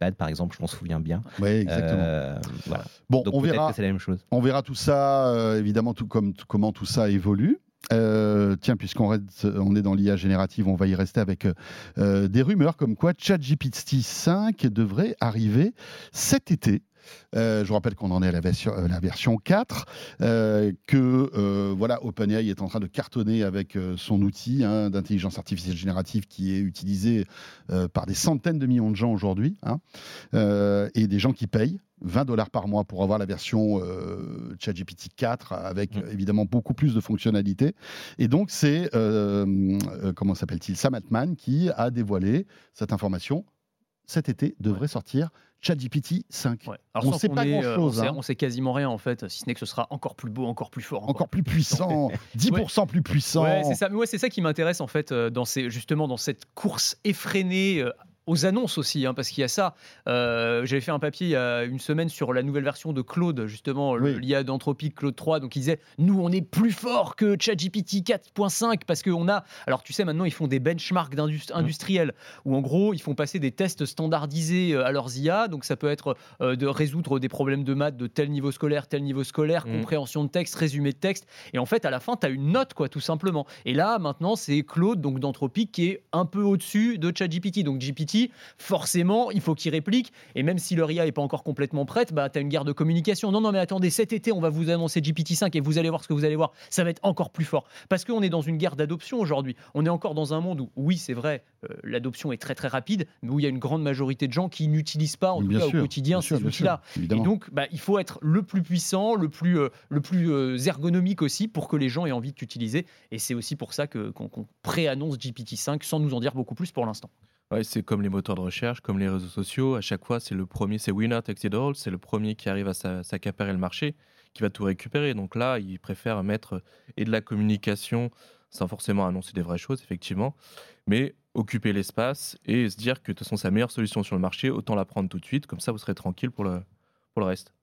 iPad, par exemple, je m'en souviens bien. Oui, exactement. Euh, voilà. Bon, Donc on peut-être verra, que c'est la même chose. on verra tout ça, euh, évidemment, tout comme, tout- comment tout ça évolue. Euh, tiens, puisqu'on reste- on est dans l'I A générative, on va y rester avec euh, des rumeurs comme quoi ChatGPT cinq devrait arriver cet été. Euh, je vous rappelle qu'on en est à la version, euh, la version quatre, euh, que euh, voilà, OpenAI est en train de cartonner avec euh, son outil hein, d'intelligence artificielle générative qui est utilisé euh, par des centaines de millions de gens aujourd'hui, hein, euh, et des gens qui payent vingt dollars par mois pour avoir la version euh, ChatGPT quatre avec Mmh. euh, évidemment beaucoup plus de fonctionnalités. Et donc c'est, euh, euh, comment s'appelle-t-il, Sam Altman qui a dévoilé cette information. Cet été devrait sortir ChatGPT cinq. Ouais. On sans sait qu'on pas ait, euh, grand-chose, On sait, hein. on sait quasiment rien en fait, si ce n'est que ce sera encore plus beau, encore plus fort. Encore plus puissant, dix pour cent plus puissant. Ouais, c'est ça. Mais ouais, c'est ça qui m'intéresse en fait, euh, dans ces, justement dans cette course effrénée. euh, aux annonces aussi, hein, parce qu'il y a ça. Euh, J'avais fait un papier il y a une semaine sur la nouvelle version de Claude, justement, Oui. l'I A d'Anthropic, Claude trois. Donc, il disait, nous, on est plus fort que ChatGPT quatre point cinq, parce qu'on a... Alors, tu sais, maintenant, ils font des benchmarks d'indust- industriels, où en gros, ils font passer des tests standardisés euh, à leurs I A. Donc, ça peut être euh, de résoudre des problèmes de maths de tel niveau scolaire, tel niveau scolaire, Mhm. compréhension de texte, résumé de texte. Et en fait, à la fin, tu as une note, quoi, tout simplement. Et là, maintenant, c'est Claude, donc d'Anthropic, qui est un peu au-dessus de ChatGPT. Donc, G P T, forcément, il faut qu'ils répliquent. Et même si leur I A n'est pas encore complètement prête, bah, tu as une guerre de communication. Non, non, mais attendez, cet été, on va vous annoncer G P T cinq et vous allez voir ce que vous allez voir. Ça va être encore plus fort. Parce qu'on est dans une guerre d'adoption aujourd'hui. On est encore dans un monde où, oui, c'est vrai, euh, l'adoption est très, très rapide, mais où il y a une grande majorité de gens qui n'utilisent pas, en tout Bien cas sûr, au quotidien, bien sûr, ces bien outils-là. sûr, évidemment. Et donc, bah, il faut être le plus puissant, le plus, euh, le plus euh, ergonomique aussi pour que les gens aient envie de l'utiliser. Et c'est aussi pour ça que, qu'on, qu'on pré-annonce G P T cinq sans nous en dire beaucoup plus pour l'instant. Ouais, c'est comme les moteurs de recherche, comme les réseaux sociaux. À chaque fois, c'est le premier, c'est winner takes it all. C'est le premier qui arrive à s'a- s'accaparer le marché, qui va tout récupérer. Donc là, ils préfèrent mettre et de la communication sans forcément annoncer des vraies choses, effectivement, mais occuper l'espace et se dire que de toute façon, c'est la meilleure solution sur le marché. Autant la prendre tout de suite, comme ça, vous serez tranquille pour le, pour le reste.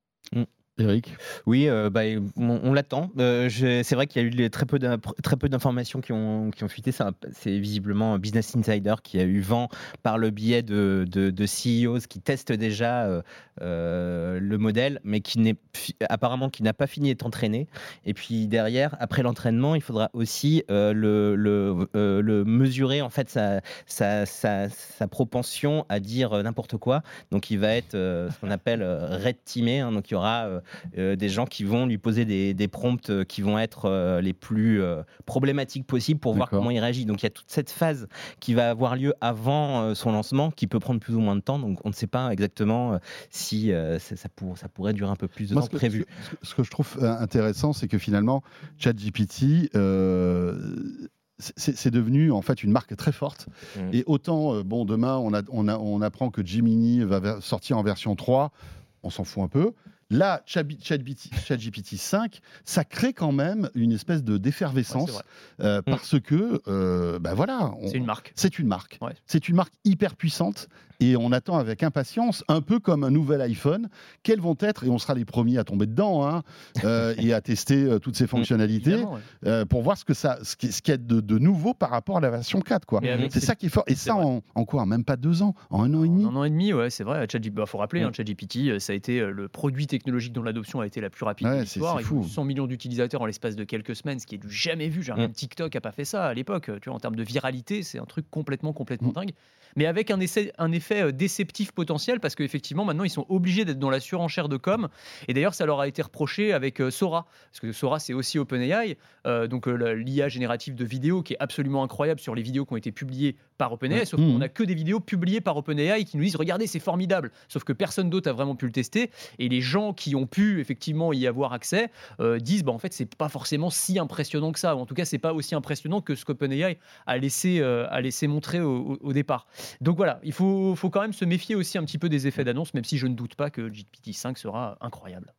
Eric. Oui, euh, bah, on, on l'attend. Euh, je- c'est vrai qu'il y a eu les- très peu d'in- très peu d'informations qui ont, qui ont fuité. Ça, c'est visiblement Business Insider qui a eu vent par le biais de, de, de C E Os qui testent déjà euh, euh, le modèle, mais qui n'est fi- apparemment qui n'a pas fini d'être entraîné. Et puis derrière, après l'entraînement, il faudra aussi euh, le, le, euh, le mesurer en fait sa, sa, sa, sa propension à dire euh, n'importe quoi. Donc il va être euh, ce qu'on appelle euh, red teamé. Hein. Donc il y aura euh, Euh, des gens qui vont lui poser des, des prompts euh, qui vont être euh, les plus euh, problématiques possibles pour voir D'accord. comment il réagit. Donc il y a toute cette phase qui va avoir lieu avant euh, son lancement, qui peut prendre plus ou moins de temps. Donc on ne sait pas exactement euh, si euh, ça, ça, pour- ça pourrait durer un peu plus de Moi, temps ce que, prévu. ce que- ce que je trouve euh, intéressant, c'est que finalement, ChatGPT, euh, c'est c'est devenu en fait une marque très forte. Mhm. Et autant, euh, bon, demain, on, a, on, a, on apprend que Gemini va ver- sortir en version trois, on s'en fout un peu. Là, ChatGPT ChatGPT cinq, ça crée quand même une espèce de Ouais, d'effervescence c'est vrai. euh, parce que, euh, ben voilà, on- C'est une marque. c'est une marque. Ouais. C'est une marque hyper puissante et on attend avec impatience, un peu comme un nouvel iPhone, quels vont être, et on sera les premiers à tomber dedans hein, euh, et à tester euh, toutes ces fonctionnalités Évidemment, ouais. euh, pour voir ce que ça, ce qui, ce qu'il y a de, de nouveau par rapport à la version quatre. Quoi. Et avec C'est ces- ça qui est fort. Et c'est ça vrai. en, en quoi? En même pas deux ans, en un an et demi. En un an et demi, ouais, c'est vrai. Il bah, faut rappeler, Mm. hein, ChatGPT, euh, ça a été euh, le produit technologique dont l'adoption a été la plus rapide Ouais, de c'est- l'histoire. c'est Ils ont fou. eu cent millions d'utilisateurs en l'espace de quelques semaines, ce qui est du jamais vu. Genre, Mm. Même TikTok a pas fait ça à l'époque. Tu vois, en termes de viralité, c'est un truc complètement, complètement Mm. dingue. Mais avec un, essai, un effet euh, déceptif potentiel, parce qu'effectivement, maintenant, ils sont obligés d'être dans la surenchère de com. Et d'ailleurs, ça leur a été reproché avec euh, Sora, parce que Sora, c'est aussi OpenAI, euh, donc euh, l'I A générative de vidéos qui est absolument incroyable sur les vidéos qui ont été publiées par OpenAI. Sauf Mhm. qu'on n'a que des vidéos publiées par OpenAI qui nous disent regardez, c'est formidable. Sauf que personne d'autre a vraiment pu le tester. Et les gens qui ont pu effectivement y avoir accès euh, disent bah, en fait, c'est pas forcément si impressionnant que ça. Ou en tout cas, c'est pas aussi impressionnant que ce qu'OpenAI a laissé, euh, a laissé montrer au, au- au départ. Donc voilà, il faut, faut quand même se méfier aussi un petit peu des effets d'annonce, même si je ne doute pas que G P T cinq sera incroyable.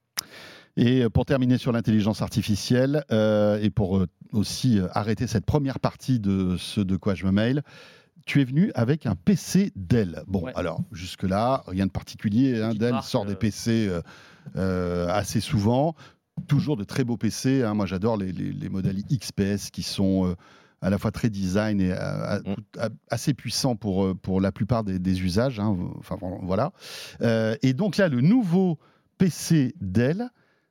Et pour terminer sur l'intelligence artificielle, euh, et pour euh, aussi euh, arrêter cette première partie de ce de quoi je me mail, tu es venu avec un P C Dell. Bon, Ouais. alors jusque-là, rien de particulier. Hein, Petite Dell marque, sort des euh, P C euh, euh, assez souvent. Toujours de très beaux P C. Hein. Moi, j'adore les, les- les modèles X P S qui sont euh, à la fois très design et à, à, Mm. à, assez puissant pour, pour la plupart des, des usages. Hein, enfin, voilà. Euh, et donc là, le nouveau P C Dell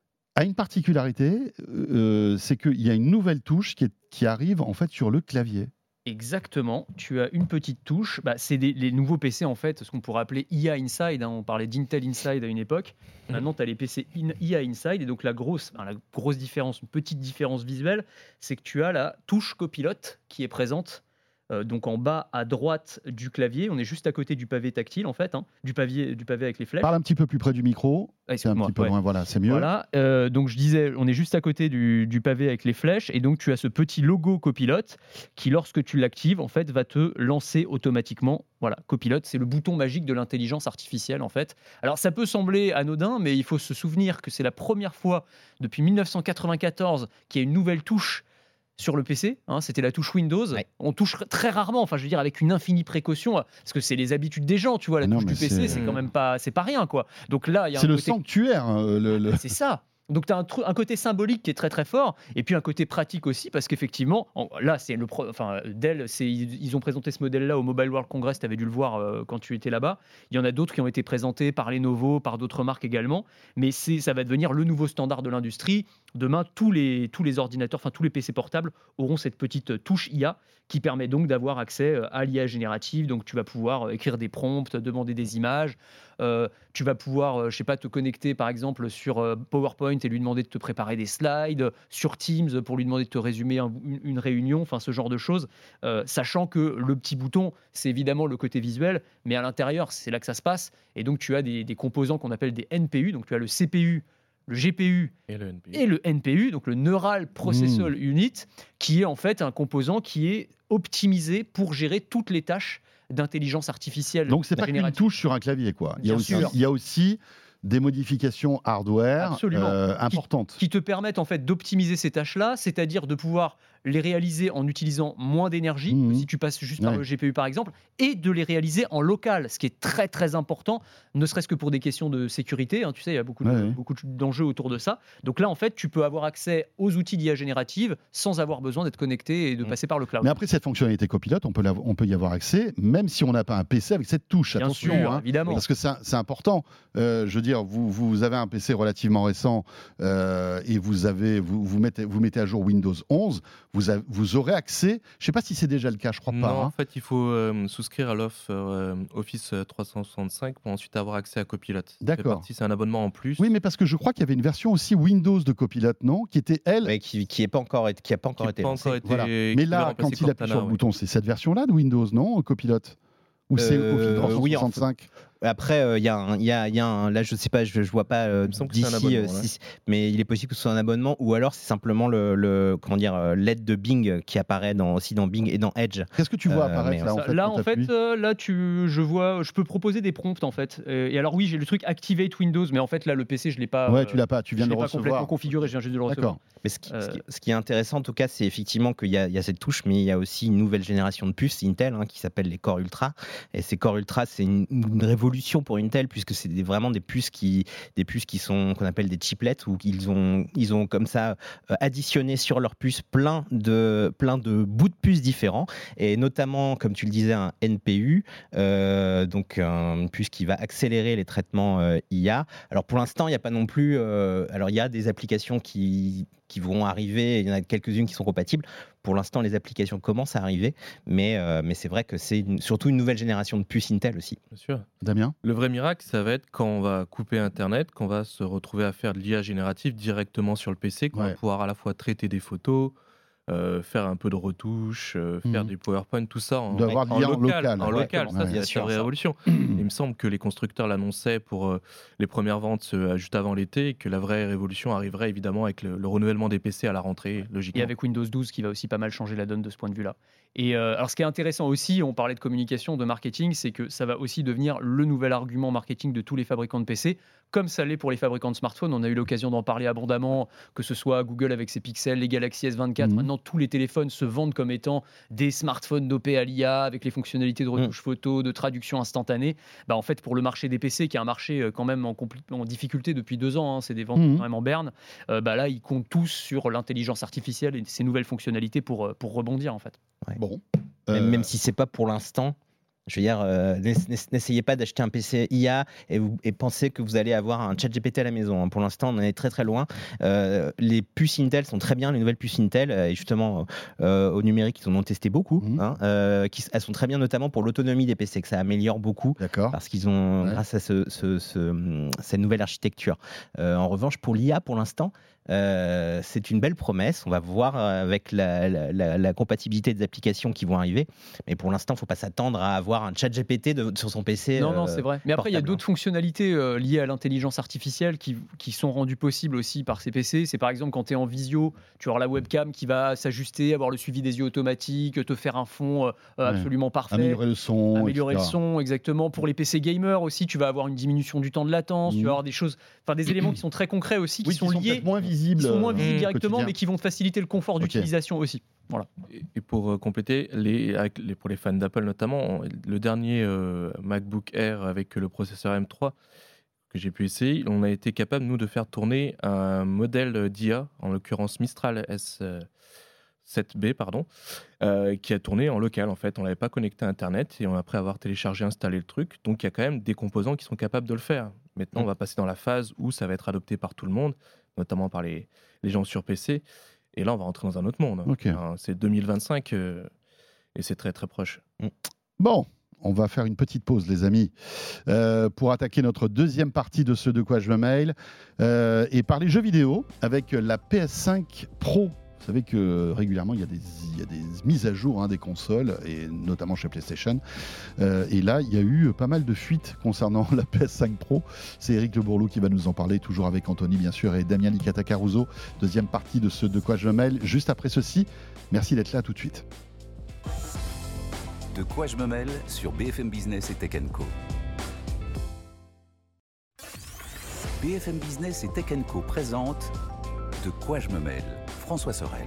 a une particularité, euh, c'est qu'il y a une nouvelle touche qui, est, qui arrive en fait sur le clavier. Exactement, tu as une petite touche, bah, c'est des- les nouveaux P C en fait, ce qu'on pourrait appeler I A Inside, hein, on parlait d'Intel Inside à une époque, maintenant tu as les P C in- I A Inside, et donc la grosse, enfin, la grosse différence, une petite différence visuelle, c'est que tu as la touche copilote qui est présente, euh, donc en bas à droite du clavier, on est juste à côté du pavé tactile en fait, hein, du, pavé, du pavé avec les flèches. Parle un petit peu plus près du micro, Ah, c'est un excuse-moi, petit peu ouais. loin, voilà, c'est mieux. Voilà, euh, donc je disais, on est juste à côté du, du pavé avec les flèches, et donc tu as ce petit logo copilote qui, lorsque tu l'actives, en fait, va te lancer automatiquement. Voilà, copilote, c'est le bouton magique de l'intelligence artificielle, en fait. Alors ça peut sembler anodin, mais il faut se souvenir que c'est la première fois depuis mille neuf cent quatre-vingt-quatorze qu'il y a une nouvelle touche sur le P C, hein, c'était la touche Windows. Ouais. On touche très rarement, enfin je veux dire avec une infinie précaution, parce que c'est les habitudes des gens, tu vois, la Non, touche mais du P C, c'est- c'est quand même pas, c'est pas rien, quoi. Donc là, il y a C'est un le côté... sanctuaire. hein, le, le- C'est ça. Donc tu as un, tru- un côté symbolique qui est très très fort, et puis un côté pratique aussi, parce qu'effectivement, en- là, c'est le pro- enfin, Dell, c'est, ils, ils ont présenté ce modèle-là au Mobile World Congress, tu avais dû le voir euh, quand tu étais là-bas. Il y en a d'autres qui ont été présentés par Lenovo, par d'autres marques également, mais c'est, ça va devenir le nouveau standard de l'industrie. Demain, tous les, tous les ordinateurs, enfin tous les P C portables auront cette petite touche I A qui permet donc d'avoir accès euh, à l'I A générative. Donc tu vas pouvoir euh, écrire des prompts, demander des images. Euh, tu vas pouvoir, euh, je sais pas, te connecter par exemple sur euh, PowerPoint et lui demander de te préparer des slides, euh, sur Teams pour lui demander de te résumer un- une, une réunion, enfin ce genre de choses. Euh, sachant que le petit bouton, c'est évidemment le côté visuel, mais à l'intérieur, c'est là que ça se passe. Et donc tu as des, des composants qu'on appelle des N P U. Donc tu as le C P U, le G P U Et le N P U. et le N P U, donc le Neural Processor Unit, qui est en fait un composant qui est optimisé pour gérer toutes les tâches d'intelligence artificielle. Donc c'est pas qu'une générative. touche sur un clavier, quoi. Il y a Bien aussi, sûr. il y a aussi des modifications hardware Absolument. euh, importantes. Qui te permettent en fait d'optimiser ces tâches-là, c'est-à-dire de pouvoir les réaliser en utilisant moins d'énergie, Mhm. que si tu passes juste par Ouais. le G P U par exemple, et de les réaliser en local, ce qui est très très important, ne serait-ce que pour des questions de sécurité. Hein, tu sais, il y a beaucoup, de- Ouais, ouais. beaucoup d'enjeux autour de ça. Donc là, en fait, tu peux avoir accès aux outils d'I A générative sans avoir besoin d'être connecté et de Mhm. passer par le cloud. Mais après cette fonctionnalité copilote, on peut, l'av- on peut y avoir accès, même si on n'a pas un P C avec cette touche. Bien Attention, sûr, hein, évidemment. parce que c'est c'est important. Euh, je veux dire, vous, vous avez un P C relativement récent euh, et vous, avez, vous, vous, mettez, vous mettez à jour Windows onze, vous, avez- vous aurez accès. Je ne sais pas si c'est déjà le cas, je crois Non, pas. en hein. fait, il faut euh, souscrire à l'offre euh, Office trois cent soixante-cinq pour ensuite avoir accès à Copilot. Ça fait D'accord. partie, c'est un abonnement en plus. Oui, mais parce que je crois qu'il y avait une version aussi Windows de Copilot, non, qui était elle. Ouais, qui qui est pas encore été- qui a pas encore Qui a été pas lancé. encore été- Voilà. qui Mais devait là, remplacer quand il appuie Cortana, sur le ouais. bouton, c'est cette version-là de Windows, non, Copilot? Ou c'est Euh, Office oui, en trois cent soixante-cinq? Après, il y, a un- y a, y a un. Là, je sais pas, je, je vois pas euh, Il me semble que c'est un d'ici, abonnement, là. si- mais il est possible que ce soit un abonnement, ou alors c'est simplement le, le comment dire euh, l'aide de Bing qui apparaît dans, aussi dans Bing et dans Edge. Qu'est-ce que tu vois Euh, apparaître mais là, en Ça- fait, là, quand en fait, t'appuies euh, là, tu, je vois, je peux proposer des prompts en fait. Euh, et alors oui, j'ai le truc Activate Windows, mais en fait là, le P C, je l'ai pas. Ouais, euh, tu l'as pas, tu viens je de l'ai le pas complètement recevoir. configuré, je viens juste de le recevoir. D'accord. Mais ce qui, ce Euh, qui- ce qui est intéressant en tout cas, c'est effectivement qu'il y, a- il y a cette touche, mais il y a aussi une nouvelle génération de puces Intel hein, qui s'appelle les Core Ultra. Et ces Core Ultra, c'est une, une révolution pour Intel puisque c'est des- vraiment des puces qui, des puces qui sont qu'on appelle des chiplets où ils ont, ils ont comme ça euh, additionné sur leurs puces plein de, plein de bouts de puces différents et notamment, comme tu le disais, un N P U, euh, donc une puce qui va accélérer les traitements euh, I A. Alors pour l'instant, il n'y a pas non plus. euh, alors il y a des applications qui qui vont arriver. Il y en a quelques-unes qui sont compatibles. Pour l'instant, les applications commencent à arriver, mais, euh, mais c'est vrai que c'est une- surtout une nouvelle génération de puces Intel aussi. Bien sûr. Damien? Le vrai miracle, ça va être quand on va couper Internet, qu'on va se retrouver à faire de l'I A générative directement sur le P C, qu'on Ouais. va pouvoir à la fois traiter des photos, euh, faire un peu de retouches, euh, faire Mhm. du PowerPoint, tout ça en, On doit avoir de en l'I A en local. local. En Ouais, local, ouais, ça, c'est bien la sûr, vraie ça. révolution. Il me semble que les constructeurs l'annonçaient pour euh, les premières ventes euh, juste avant l'été, et que la vraie révolution arriverait évidemment avec le, le renouvellement des P C à la rentrée, logiquement. Et avec Windows douze qui va aussi pas mal changer la donne de ce point de vue-là. Et euh, alors, ce qui est intéressant aussi, on parlait de communication, de marketing, c'est que ça va aussi devenir le nouvel argument marketing de tous les fabricants de P C, comme ça l'est pour les fabricants de smartphones. On a eu l'occasion d'en parler abondamment, que ce soit Google avec ses Pixel, les Galaxy S vingt-quatre. Mmh. Maintenant, tous les téléphones se vendent comme étant des smartphones dopés à l'I A, avec les fonctionnalités de retouche mmh. photo, de traduction instantanée. Bah, en fait, pour le marché des P C, qui est un marché quand même en, compl- en difficulté depuis deux ans, hein, c'est des ventes mmh. quand même en berne, euh, bah, là, ils comptent tous sur l'intelligence artificielle et ces nouvelles fonctionnalités pour, pour rebondir, en fait. Ouais. Bon. Même, Euh... même si c'est pas pour l'instant, je veux dire, euh, n'essayez pas d'acheter un P C I A et, vous, et pensez que vous allez avoir un chat G P T à la maison. Pour l'instant, on en est très très loin. Euh, les puces Intel sont très bien, les nouvelles puces Intel, et justement euh, au numérique, ils en ont testé beaucoup. Mmh. Hein, euh, qui, elles sont très bien, notamment pour l'autonomie des P C, que ça améliore beaucoup. D'accord. Parce qu'ils ont, ouais. grâce à ce, ce, ce, cette nouvelle architecture. Euh, en revanche, pour l'I A, pour l'instant, Euh, c'est une belle promesse. On va voir avec la, la, la, la compatibilité des applications qui vont arriver. Mais pour l'instant, il ne faut pas s'attendre à avoir un chat G P T de, sur son P C. Non, euh, non, c'est vrai. Mais après, il y a d'autres fonctionnalités euh, liées à l'intelligence artificielle qui, qui sont rendues possibles aussi par ces P C. C'est par exemple quand tu es en visio, tu as la webcam qui va s'ajuster, avoir le suivi des yeux automatique, te faire un fond euh, ouais. absolument parfait. Améliorer le son. Améliorer et cetera. le son, exactement. Pour les P C gamers aussi, tu vas avoir une diminution du temps de latence. Mmh. Tu vas avoir des choses, enfin des éléments qui sont très concrets aussi, qui oui, sont qui liés. Sont moins visibles. Qui sont moins visibles Mmh. directement, quotidien. mais qui vont faciliter le confort okay. d'utilisation aussi. Voilà. Et, et pour euh, compléter, les, avec les, pour les fans d'Apple notamment, on, le dernier euh, MacBook Air avec le processeur M trois que j'ai pu essayer, on a été capable, nous, de faire tourner un modèle d'I A, en l'occurrence Mistral S sept B, pardon, euh, qui a tourné en local, en fait. On ne l'avait pas connecté à Internet, et on, après avoir téléchargé, installé le truc, donc il y a quand même des composants qui sont capables de le faire. Maintenant, mmh. on va passer dans la phase où ça va être adopté par tout le monde, notamment par les, les gens sur P C. Et là, on va rentrer dans un autre monde. Okay. Hein, c'est deux mille vingt-cinq euh, et c'est très, très proche. Bon, on va faire une petite pause, les amis, euh, pour attaquer notre deuxième partie de ce De quoi je me mail euh, et parler jeux vidéo avec la P S cinq Pro. Vous savez que régulièrement, il y a des, il y a des mises à jour hein, des consoles, et notamment chez PlayStation. Euh, et là, il y a eu pas mal de fuites concernant la P S cinq Pro. C'est Eric Le Bourlou qui va nous en parler, toujours avec Anthony, bien sûr, et Damien Licata Caruso. Deuxième partie de ce De quoi je me mêle, juste après ceci. Merci d'être là tout de suite. De quoi je me mêle sur B F M Business et Tech and Co. B F M Business et Tech and Co présente De quoi je me mêle. François Sorel.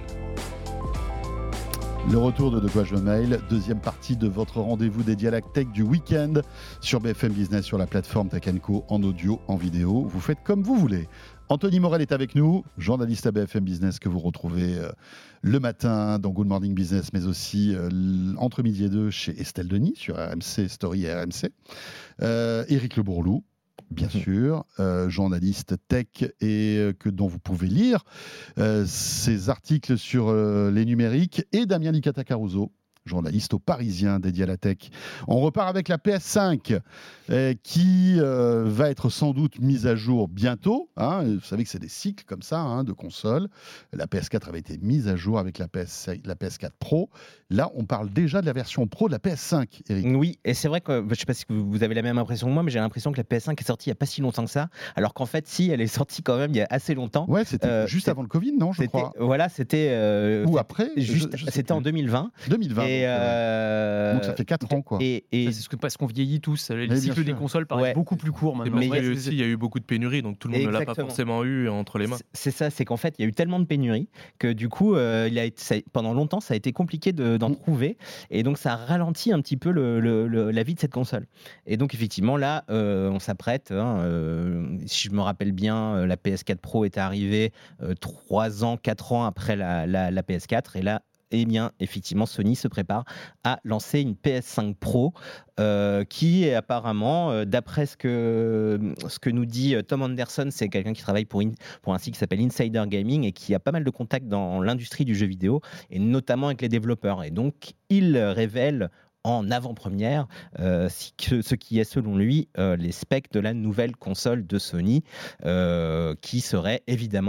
Le retour de De quoi je me mail, deuxième partie de votre rendez-vous dédié à la tech du week-end sur B F M Business, sur la plateforme Tech and Co, en audio, en vidéo. Vous faites comme vous voulez. Anthony Morel est avec nous, journaliste à B F M Business que vous retrouvez euh, le matin dans Good Morning Business, mais aussi euh, entre midi et deux chez Estelle Denis sur R M C Story et R M C. Euh, Éric Le Bourlou, bien sûr, euh, journaliste tech et euh, que, dont vous pouvez lire euh, ses articles sur euh, les numériques, et Damien Licata Caruso, journaliste au Parisien dédié à la tech. On repart avec la P S cinq euh, qui euh, va être sans doute mise à jour bientôt. Hein. Vous savez que c'est des cycles comme ça hein, de consoles. La P S quatre avait été mise à jour avec la, P S, la P S quatre Pro. Là, on parle déjà de la version Pro de la P S cinq, Eric. Oui, et c'est vrai que, je ne sais pas si vous avez la même impression que moi, mais j'ai l'impression que la P S cinq est sortie il n'y a pas si longtemps que ça, alors qu'en fait, si, elle est sortie quand même il y a assez longtemps. Ouais, c'était euh, juste c'est, avant le Covid, non, je crois. Voilà, c'était... Euh, Ou après juste, je, je C'était en deux mille vingt. deux mille vingt. Et donc, euh, donc ça fait quatre ans, quoi. Et, et... Ça, c'est parce qu'on vieillit tous. Les mais cycles des consoles paraissent ouais. beaucoup plus courts maintenant. Mais ouais, il y a aussi, il y a eu beaucoup de pénuries, donc tout le monde Exactement. ne l'a pas forcément eu entre les mains. C'est ça, c'est qu'en fait, il y a eu tellement de pénuries que du coup, euh, il a été, ça, pendant longtemps, ça a été compliqué de, d'en mmh. trouver. Et donc, ça ralentit un petit peu le, le, le, la vie de cette console. Et donc, effectivement, là, euh, on s'apprête. Hein, euh, si je me rappelle bien, la P S quatre Pro est arrivée trois ans, quatre ans après la, la, la P S quatre. Et là, eh bien, effectivement, Sony se prépare à lancer une P S cinq Pro euh, qui est apparemment, euh, d'après ce que, ce que nous dit Tom Anderson, c'est quelqu'un qui travaille pour, in, pour un site qui s'appelle Insider Gaming et qui a pas mal de contacts dans l'industrie du jeu vidéo, et notamment avec les développeurs. Et donc, il révèle en avant-première euh, ce qui est selon lui euh, les specs de la nouvelle console de Sony, euh, qui serait évidemment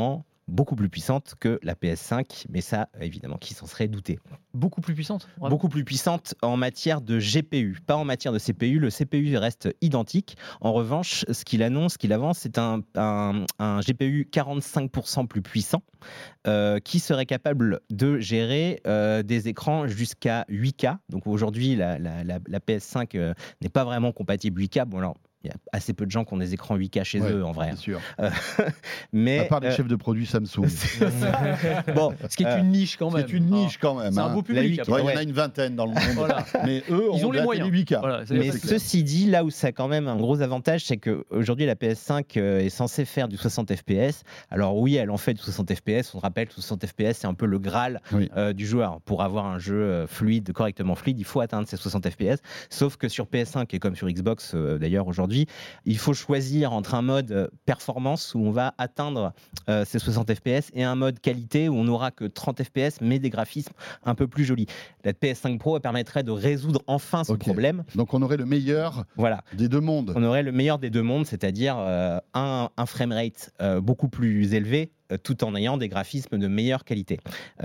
beaucoup plus puissante que la P S cinq, mais ça, évidemment, qui s'en serait douté. Beaucoup plus puissante. Vraiment. Beaucoup plus puissante en matière de G P U, pas en matière de C P U. Le C P U reste identique. En revanche, ce qu'il annonce, ce qu'il avance, c'est un, un, un G P U quarante-cinq pour cent plus puissant euh, qui serait capable de gérer euh, des écrans jusqu'à huit K. Donc aujourd'hui, la, la, la, la P S cinq euh, n'est pas vraiment compatible huit K. Bon, alors, il y a assez peu de gens qui ont des écrans huit K chez Ouais, eux, en vrai. C'est sûr. Euh, mais, À part les euh, chefs de produits Samsung. c'est ça. Bon, Ce qui est euh, une niche quand même. C'est une niche quand même. C'est un hein. beau public. La après. Ouais, il y en Ouais. a une vingtaine dans le monde. Voilà. Mais eux, Ils ont de les la moyens. télé huit K. Voilà, c'est- Mais c'est clair. ceci dit, là où ça a quand même un gros avantage, c'est qu'aujourd'hui, la P S cinq euh, est censée faire du soixante F P S. Alors oui, elle en fait du soixante F P S. On rappelle que soixante F P S, c'est un peu le Graal Oui. euh, du joueur. Pour avoir un jeu euh, fluide, correctement fluide, il faut atteindre ces soixante F P S. Sauf que sur P S cinq, et comme sur Xbox euh, d'ailleurs aujourd'hui, il faut choisir entre un mode euh, performance où on va atteindre euh, ces soixante F P S et un mode qualité où on n'aura que trente F P S mais des graphismes un peu plus jolis. La P S cinq Pro elle permettrait de résoudre enfin ce Ok. problème. Donc on aurait le meilleur Voilà. des deux mondes. On aurait le meilleur des deux mondes, c'est-à-dire euh, un, un framerate euh, beaucoup plus élevé euh, tout en ayant des graphismes de meilleure qualité.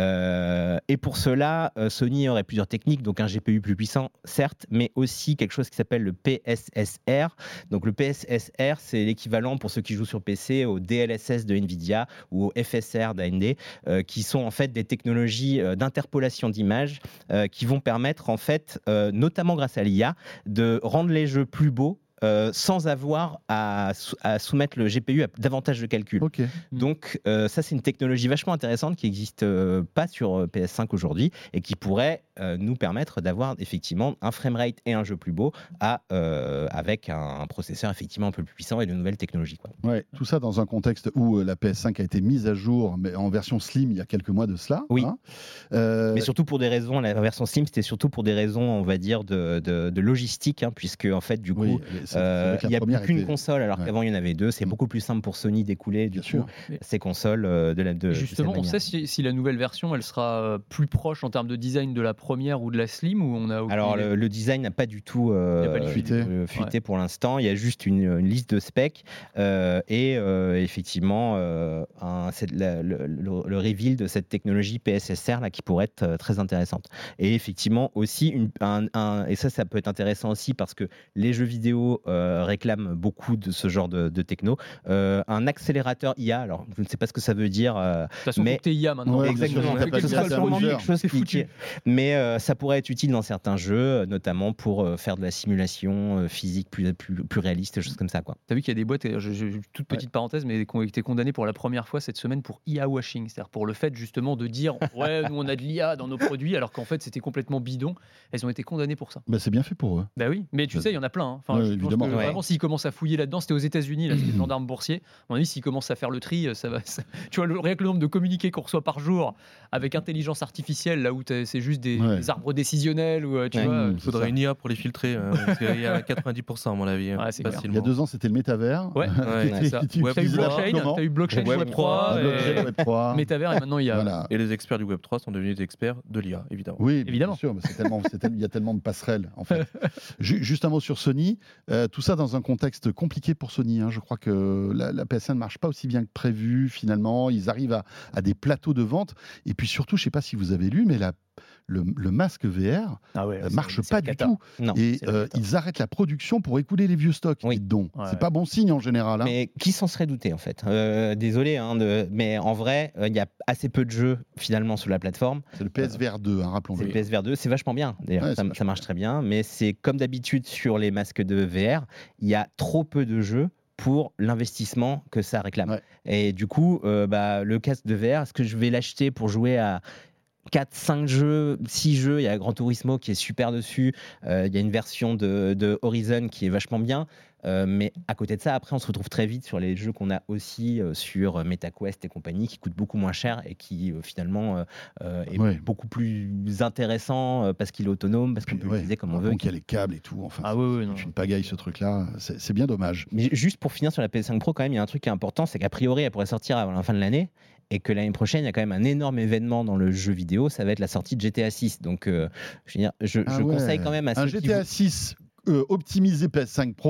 Euh, et pour cela, euh, Sony aurait plusieurs techniques, donc un G P U plus puissant, certes, mais aussi quelque chose qui s'appelle le P S S R. Donc le P S S R, c'est l'équivalent pour ceux qui jouent sur P C au D L S S de Nvidia ou au F S R d'A M D, euh, qui sont en fait des technologies euh, d'interpolation d'images euh, qui vont permettre en fait, euh, notamment grâce à l'I A, de rendre les jeux plus beaux euh, sans avoir à, sou- à soumettre le G P U à davantage de calculs. Ok. Donc euh, ça, c'est une technologie vachement intéressante qui n'existe euh, pas sur euh, P S cinq aujourd'hui et qui pourrait euh, nous permettre d'avoir effectivement un framerate et un jeu plus beau à, euh, avec un, un processeur effectivement un peu plus puissant et de nouvelles technologies, quoi. Ouais, tout ça dans un contexte où euh, la P S cinq a été mise à jour, mais en version slim il y a quelques mois de cela. Oui. hein. Euh, Mais surtout pour des raisons, la version Slim, c'était surtout pour des raisons, on va dire, de, de, de logistique, hein, puisque en fait, du coup, oui, c'est- c'est euh, vrai que la il n'y a plus première qu'une était- console, alors Ouais. qu'avant il y en avait deux. C'est Mm. beaucoup plus simple pour Sony d'écouler, du Bien coup, sûr. ces consoles euh, de la de, Et de justement, cette on manière. sait si, si la nouvelle version, elle sera euh, plus proche en termes de design de la première ou de la Slim, ou on a aucune Alors idée. le, le design n'a pas du tout euh, Il y a pas de fuité. euh, fuité pour l'instant. Il y a juste une, une liste de specs euh, et euh, effectivement euh, un- c'est la- le, le- le reveal de cette technologie P S S R là qui pourrait être euh, très intéressante. Et effectivement aussi une, un, un- et ça ça peut être intéressant aussi parce que les jeux vidéo euh, réclament beaucoup de ce genre de, de techno. Euh, un accélérateur I A. Alors je ne sais pas ce que ça veut dire. euh, De toute façon, mais- faut que t'aies I A maintenant. Ouais, Exactement. bien sûr, Ce t'as sera pas de sûrement user. quelque chose C'est qui- foutu. qui- mais euh, ça pourrait être utile dans certains jeux, euh, notamment pour euh, faire de la simulation euh, physique plus, plus, plus réaliste, des choses comme ça, quoi. T'as vu qu'il y a des boîtes, et je- je- toute petite parenthèse, mais qui ont été condamnées pour la première fois cette semaine pour I A washing, c'est-à-dire pour le fait justement de dire ouais, nous on a de l'I A dans nos produits, alors qu'en fait c'était complètement bidon. Elles ont été condamnées pour ça. Bah, c'est bien fait pour eux. Bah oui, mais tu Ouais. sais, il y en a plein. hein. Enfin, Ouais, je pense évidemment. que Ouais. Vraiment, s'ils commencent à fouiller là-dedans, c'était aux États-Unis, là, c'était le gendarme boursier. À mon avis, s'ils commencent à faire le tri, ça va. ça- Tu vois, le, rien que le nombre de communiqués qu'on reçoit par jour avec intelligence artificielle, là où t'as- c'est juste des, Ouais. des arbres décisionnels, ou euh, tu Ouais. vois. Mmh, euh, Il faudrait ça. une I A pour les filtrer. hein, parce qu'il y a quatre-vingt-dix pour cent à mon avis. Ouais, c'est clair. Il y facilement. a deux ans, c'était le métavers. Ouais, qui ouais, était- c'est ça. qui Web T'as eu utilisait trois, n'importe blockchain, comment. t'as eu blockchain Web Web trois, trois, Ah, blockchain, et Web trois. métavers, et maintenant il y a. Voilà. Et les experts du Web trois sont devenus des experts de l'I A, évidemment. Oui, Évidemment. bien sûr, mais c'est tellement, c'est tel- il y a tellement de passerelles en fait. Ju- Juste un mot sur Sony. Euh, tout ça dans un contexte compliqué pour Sony. hein. Je crois que la, la P S un ne marche pas aussi bien que prévu. Finalement, ils arrivent à, à des plateaux de vente. Et puis surtout, je ne sais pas si vous avez lu, mais la, le, le masque V R Ah ouais, euh, c'est- marche c'est pas la du cata. tout. Non. Et c'est la euh, cata. ils arrêtent la production pour écouler les vieux stocks. Oui. dites donc. Ouais, c'est ouais. pas bon signe en général. hein. Mais qui s'en serait douté en fait Euh, Désolé, hein, de- mais en vrai, euh, il y a assez peu de jeux finalement sur la plateforme. C'est le P S V R deux, hein, C'est rappelons-le. le P S V R deux, c'est vachement bien. D'ailleurs, Ouais, ça, c'est ça vachement marche très bien. Mais c'est comme d'habitude sur les masques de V R, il y a trop peu de jeux pour l'investissement que ça réclame. Ouais. Et du coup, euh, bah, le casque de V R, est-ce que je vais l'acheter pour jouer à quatre, cinq jeux, six jeux? Il y a Gran Turismo qui est super dessus. Euh, il y a une version de, de Horizon qui est vachement bien. Euh, mais à côté de ça, après, on se retrouve très vite sur les jeux qu'on a aussi euh, sur MetaQuest et compagnie, qui coûtent beaucoup moins cher et qui euh, finalement euh, euh, est Ouais. beaucoup plus intéressant euh, parce qu'il est autonome, parce qu'on peut Ouais. l'utiliser comme on Par veut. contre, il y a les câbles et tout. Enfin, Ah c'est- ouais, ouais, non. c'est une pagaille ce truc-là. C'est c'est bien dommage. Mais juste pour finir sur la P S cinq Pro, quand même, il y a un truc qui est important, c'est qu'a priori, elle pourrait sortir avant la fin de l'année. Et que l'année prochaine, il y a quand même un énorme événement dans le jeu vidéo, ça va être la sortie de G T A six. Donc, euh, je, veux dire, je, Ah je ouais. conseille quand même à Un ceux qui G T A six euh, optimisé P S cinq Pro,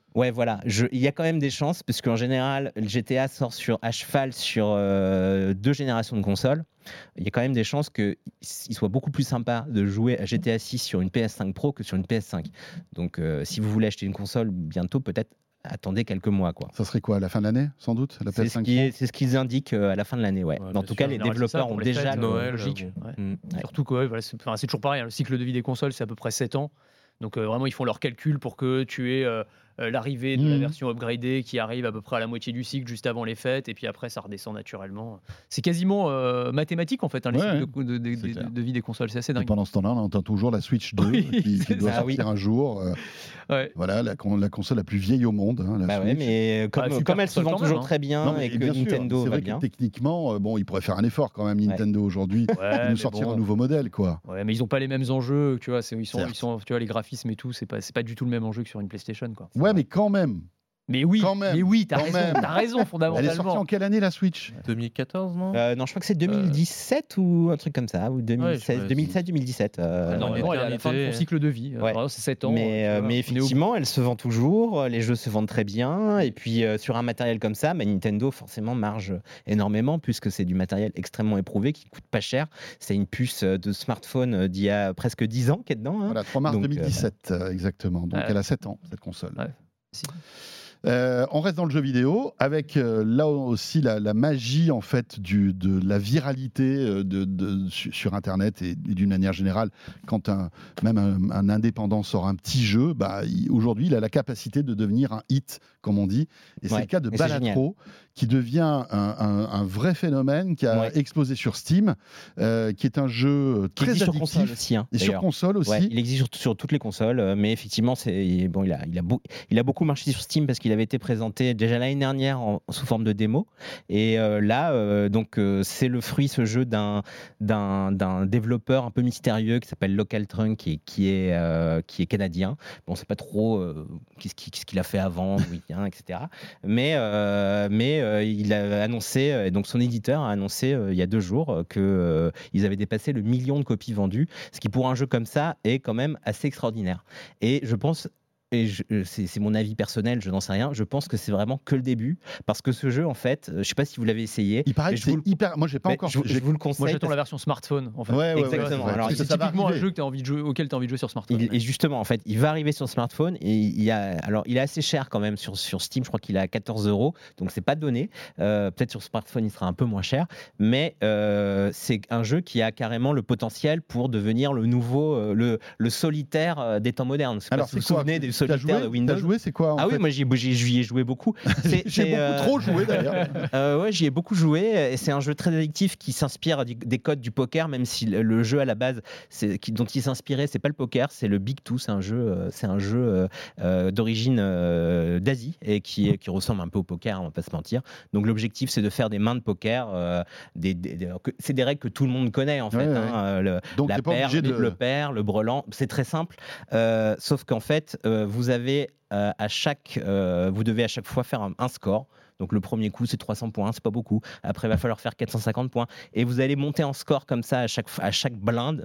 Ouais, voilà. Je- Il y a quand même des chances, parce qu'en général, le G T A sort sur, à cheval sur euh, deux générations de consoles. Il y a quand même des chances qu'il soit beaucoup plus sympa de jouer à G T A six sur une P S cinq Pro que sur une P S cinq. Donc, euh, si vous voulez acheter une console bientôt, peut-être attendez quelques mois, quoi. Ça serait quoi, à la fin de l'année, sans doute, la C'est P S ce cinq qui Pro est- c'est ce qu'ils indiquent euh, à la fin de l'année, ouais. Ouais, en bien tout sûr. cas, les En général, c'est développeurs ça, pour ont les déjà fêtes, le- Noël, logique. euh, Ouais. Mm. Ouais. Surtout que ouais, voilà, c'est enfin, c'est toujours pareil, hein, le cycle de vie des consoles, c'est à peu près sept ans. Donc euh, vraiment, ils font leurs calculs pour que tu aies euh, euh, l'arrivée de la Mhm. version upgradée qui arrive à peu près à la moitié du cycle, juste avant les fêtes, et puis après, ça redescend naturellement. C'est quasiment euh, mathématique, en fait, hein, les Ouais, cycles de, de- de- c'est de- clair. de vie des consoles. C'est assez Et dingue. pendant ce temps-là, on entend toujours la Switch deux Oui, qui, qui c'est doit ça. sortir un jour. euh, Ouais. voilà, la, con- la console la plus vieille au monde. hein, la Bah ouais, Switch. mais comme, Ah, super comme elle se console vend quand toujours même, hein. très bien Non, mais et que bien sûr, Nintendo c'est va vrai bien. que techniquement, euh, bon, il pourrait faire un effort quand même, Nintendo aujourd'hui, Ouais, et mais nous sortir bon. un nouveau modèle, quoi. Ouais, mais ils n'ont pas les mêmes enjeux, tu vois. c'est- Ils sont, Certes. ils sont, tu vois, les graphismes et tout, c'est pas, c'est pas du tout le même enjeu que sur une PlayStation, quoi. Ouais, mais quand même. Mais oui, Quand même, mais oui, t'as quand raison, même. t'as raison Elle est sortie fondamentalement. en quelle année, la Switch deux mille quatorze, non Euh, non, je crois que c'est deux mille dix-sept ou un truc comme ça, ou deux mille seize, ouais, deux mille sept, deux mille dix-sept. euh, Ah, non, Normalement, elle est à la fin de son éternité. cycle de vie. Ouais. Vraiment, c'est sept ans. mais, euh, euh, tu vois, mais on est au- effectivement, elle se vend toujours, les jeux se vendent très bien, et puis euh, sur un matériel comme ça, bah, Nintendo forcément marge énormément, puisque c'est du matériel extrêmement éprouvé, qui coûte pas cher. C'est une puce euh, de smartphone euh, d'il y a presque dix ans qui est dedans. hein. Voilà, trois mars Donc, deux mille dix-sept, euh, exactement. Donc Ouais. elle a sept ans, cette console. Ouais. Si. Euh, on reste dans le jeu vidéo avec euh, là aussi la, la magie en fait du, de la viralité euh, de, de- sur, sur Internet et, et d'une manière générale quand un, même un, un indépendant sort un petit jeu, bah, il- aujourd'hui il a la capacité de devenir un hit comme on dit et c'est Ouais, le cas de et c'est Balatro qui devient un, un- un vrai phénomène qui a Ouais. explosé sur Steam, euh, qui est un jeu Qui très existe sur addictif console aussi. hein, et sur d'ailleurs. console aussi. Ouais, il existe sur, sur toutes les consoles, euh, mais effectivement, c'est bon, il a, il a, beau- il a beaucoup marché sur Steam parce qu'il avait été présenté déjà l'année dernière en- sous forme de démo. Et euh, là, euh, donc, euh, c'est le fruit, ce jeu, d'un, d'un, d'un développeur un peu mystérieux qui s'appelle Local Trunk et qui est, euh, qui est canadien. Bon, on ne sait pas trop euh, qu'est-ce qu'il, qu'est-ce qu'il a fait avant, d'où il vient, et cetera. Mais, euh, mais euh, il a annoncé, euh, et donc son éditeur a annoncé euh, il y a deux jours euh, que euh, ils avaient dépassé le million de copies vendues, ce qui pour un jeu comme ça est quand même assez extraordinaire. Et je pense, et je- euh, c'est c'est mon avis personnel, je n'en sais rien, je pense que c'est vraiment que le début, parce que ce jeu, en fait, euh, je ne sais pas si vous l'avez essayé. Il paraît mais que je c'est vous le- hyper. Moi j'ai pas mais encore. je, vous- je j'ai- vous le Moi, conseille. j'attends parce- la version smartphone. En fait. Ouais, ouais, Exactement. ouais, Alors, parce que c'est ça va typiquement un arriver. jeu que t'as envie de jouer, auquel tu as envie de jouer sur smartphone. Il- et justement, en fait, il va arriver sur smartphone et il y a, alors il est assez cher quand même sur, sur Steam. Je crois qu'il est à quatorze euros, donc c'est pas donné. Euh, peut-être sur smartphone, il sera un peu moins cher, mais euh, c'est un jeu qui a carrément le potentiel pour devenir le nouveau, euh, le, le solitaire euh, des temps modernes. Je sais pas Alors si vous c'est vous quoi souvenez des T'as solitaires joué de Windows. T'as joué, c'est quoi en Ah oui, fait moi j'y, j'y- j'y ai joué beaucoup. C'est- J'ai c'est, beaucoup euh, trop joué d'ailleurs. Euh, ouais, j'y ai beaucoup joué et c'est un jeu très addictif qui s'inspire du- des codes du poker, même si le, le jeu à la base c'est, qui, dont il s'inspirait, c'est pas le poker, c'est le Big Two, c'est un jeu, euh, c'est un jeu euh, euh, d'origine euh, d'Asie et qui, qui ressemble un peu au poker, hein, on va pas se mentir. Donc l'objectif c'est de faire des mains de poker, euh, des, des- des- que- c'est des règles que tout le monde connaît en fait. Ouais, ouais. hein, euh, le, Donc la t'es pas paire, obligé de. le pair, le brelan, c'est très simple. Euh, sauf qu'en fait, euh, vous avez euh, à chaque, euh, vous devez à chaque fois faire un, un score. Donc le premier coup c'est trois cents points, c'est pas beaucoup. Après il va falloir faire quatre cent cinquante points et vous allez monter en score comme ça à chaque à chaque blinde.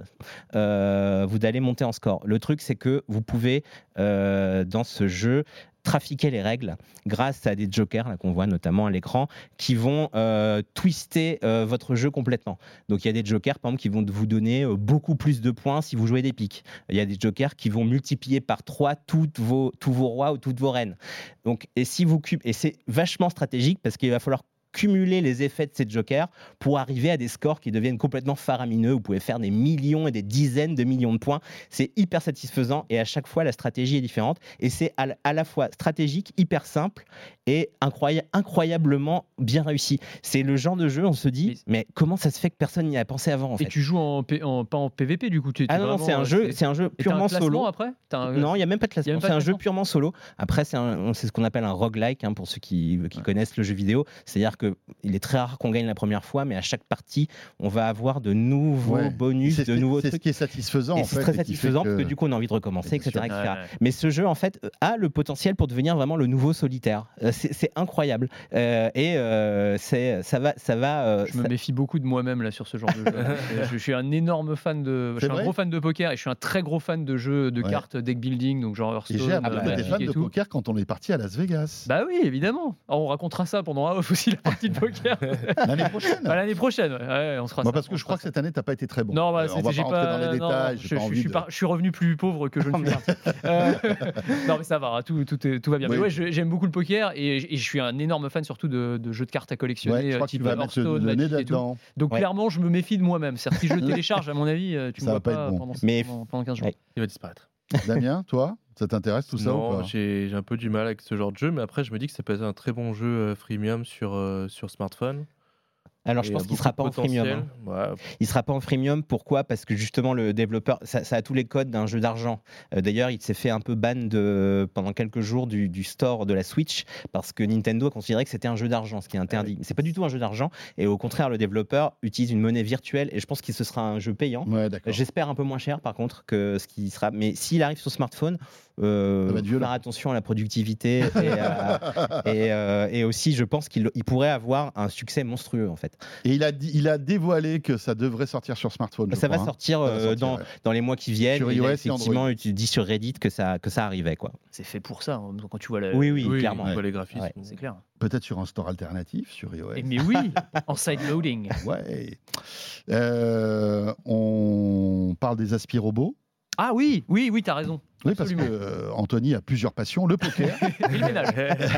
Euh, vous allez monter en score. Le truc c'est que vous pouvez euh, dans ce jeu trafiquer les règles grâce à des jokers là qu'on voit notamment à l'écran qui vont euh, twister euh, votre jeu complètement. Donc il y a des jokers par exemple qui vont vous donner euh, beaucoup plus de points si vous jouez des piques. Il y a des jokers qui vont multiplier par trois toutes vos, tous vos rois ou toutes vos reines. Donc et si vous cu- et c'est vachement stratégique parce qu'il va falloir cumuler les effets de ces jokers pour arriver à des scores qui deviennent complètement faramineux. Vous pouvez faire des millions et des dizaines de millions de points. C'est hyper satisfaisant et à chaque fois, la stratégie est différente. Et c'est à, l- à la fois stratégique, hyper simple et incroya- incroyablement bien réussi. C'est le genre de jeu, on se dit, mais comment ça se fait que personne n'y a pensé avant en Et fait. tu joues en, P- en- pas en P V P du coup. Tu, Ah t'es non, non, vraiment, c'est un euh, jeu, c'est- c'est un jeu et t'as un purement classement solo. après T'as un- Non, il n'y a même pas de y a classement. même pas C'est de un jeu classement purement solo. Après, c'est un- c'est ce qu'on appelle un roguelike, hein, pour ceux qui, qui Ouais. connaissent le jeu vidéo. C'est-à-dire que qu'il est très rare qu'on gagne la première fois, mais à chaque partie, on va avoir de nouveaux Ouais. bonus, C'est de ce- nouveaux c'est trucs. ce qui est satisfaisant. Et en c'est fait, très et qui fait satisfaisant que- parce que du coup on a envie de recommencer, Bien sûr. et cetera, et cetera. Ouais, ouais. Mais ce jeu en fait a le potentiel pour devenir vraiment le nouveau solitaire. Euh, C'est c'est incroyable. Euh, et euh, c'est ça va ça va. euh, Je me ça- méfie beaucoup de moi-même là sur ce genre de jeu. je, je suis un énorme fan de, je C'est suis un vrai gros fan de poker et je suis un très gros fan de jeux de Ouais. cartes deck building, donc genre Et Hearthstone, j'ai appris bah, que Magic t'es fan et de tout. poker quand on est parti à Las Vegas. Bah oui, évidemment. Alors, on racontera ça pendant un off aussi la partie de poker. L'année prochaine. Bah, l'année prochaine, ouais, ouais, on sera. Moi, parce que je crois que cette année, t'as pas été très bon. Non, bah, Euh, on c'était- va j'ai pas rentrer dans les non, détails. je, J'ai pas je- envie je suis de- pas- je suis revenu plus pauvre que je ne suis parti. Euh, non, mais ça va, tout, tout, est- tout va bien. Oui. Mais ouais, je- j'aime beaucoup le poker et, et je suis un énorme fan surtout de, de jeux de cartes à collectionner, Ouais, je crois euh, que tu type vas mettre le, Hearthstone, le nez Magic et tout. là-dedans. Donc Ouais. clairement, je me méfie de moi-même. C'est-à-dire que si je le télécharge, à mon avis, euh, tu Ça me va vois pas pas être bon. pendant, Mais- pendant, pendant quinze jours. Ouais. Il va disparaître. Damien, toi, ça t'intéresse tout ça ou Non, pas j'ai j'ai un peu du mal avec ce genre de jeu, mais après, je me dis que ça peut être un très bon jeu euh, freemium sur, euh, sur smartphone. Alors Et je il y a pense qu'il sera pas beaucoup en de freemium. potentiel. hein. Ouais, Il sera pas en freemium. Pourquoi ? Parce que justement le développeur, ça, ça a tous les codes d'un jeu d'argent. Euh, D'ailleurs, il s'est fait un peu ban de, pendant quelques jours du, du store de la Switch parce que Nintendo a considéré que c'était un jeu d'argent, ce qui est interdit. Mais c'est pas du tout un jeu d'argent. Et au contraire, le développeur utilise une monnaie virtuelle et je pense que ce sera un jeu payant. Ouais, d'accord. J'espère un peu moins cher par contre que ce qui sera. Mais s'il arrive sur smartphone, euh, Ça va être violent. faire attention à la productivité et, à- et, euh, et aussi, je pense qu'il il pourrait avoir un succès monstrueux en fait. Et il a, dit- il a dévoilé que ça devrait sortir sur smartphone. je Ça va crois, hein. sortir, Ça va euh, sortir, dans, ouais. dans les mois qui viennent. Sur Il iOS a et effectivement, Android. tu dis sur Reddit que ça, que ça arrivait quoi. C'est fait pour ça. hein, Quand tu vois la. Oui, oui, oui, clairement. on voit les graphismes. Ouais. C'est clair. Peut-être sur un store alternatif, sur iOS. Et mais oui, en side loading. Ouais. Euh, on parle des aspirobos. Ah oui, oui, oui, t'as raison. Oui, parce que Absolument. euh, Anthony a plusias passions, le poker Et le ménage.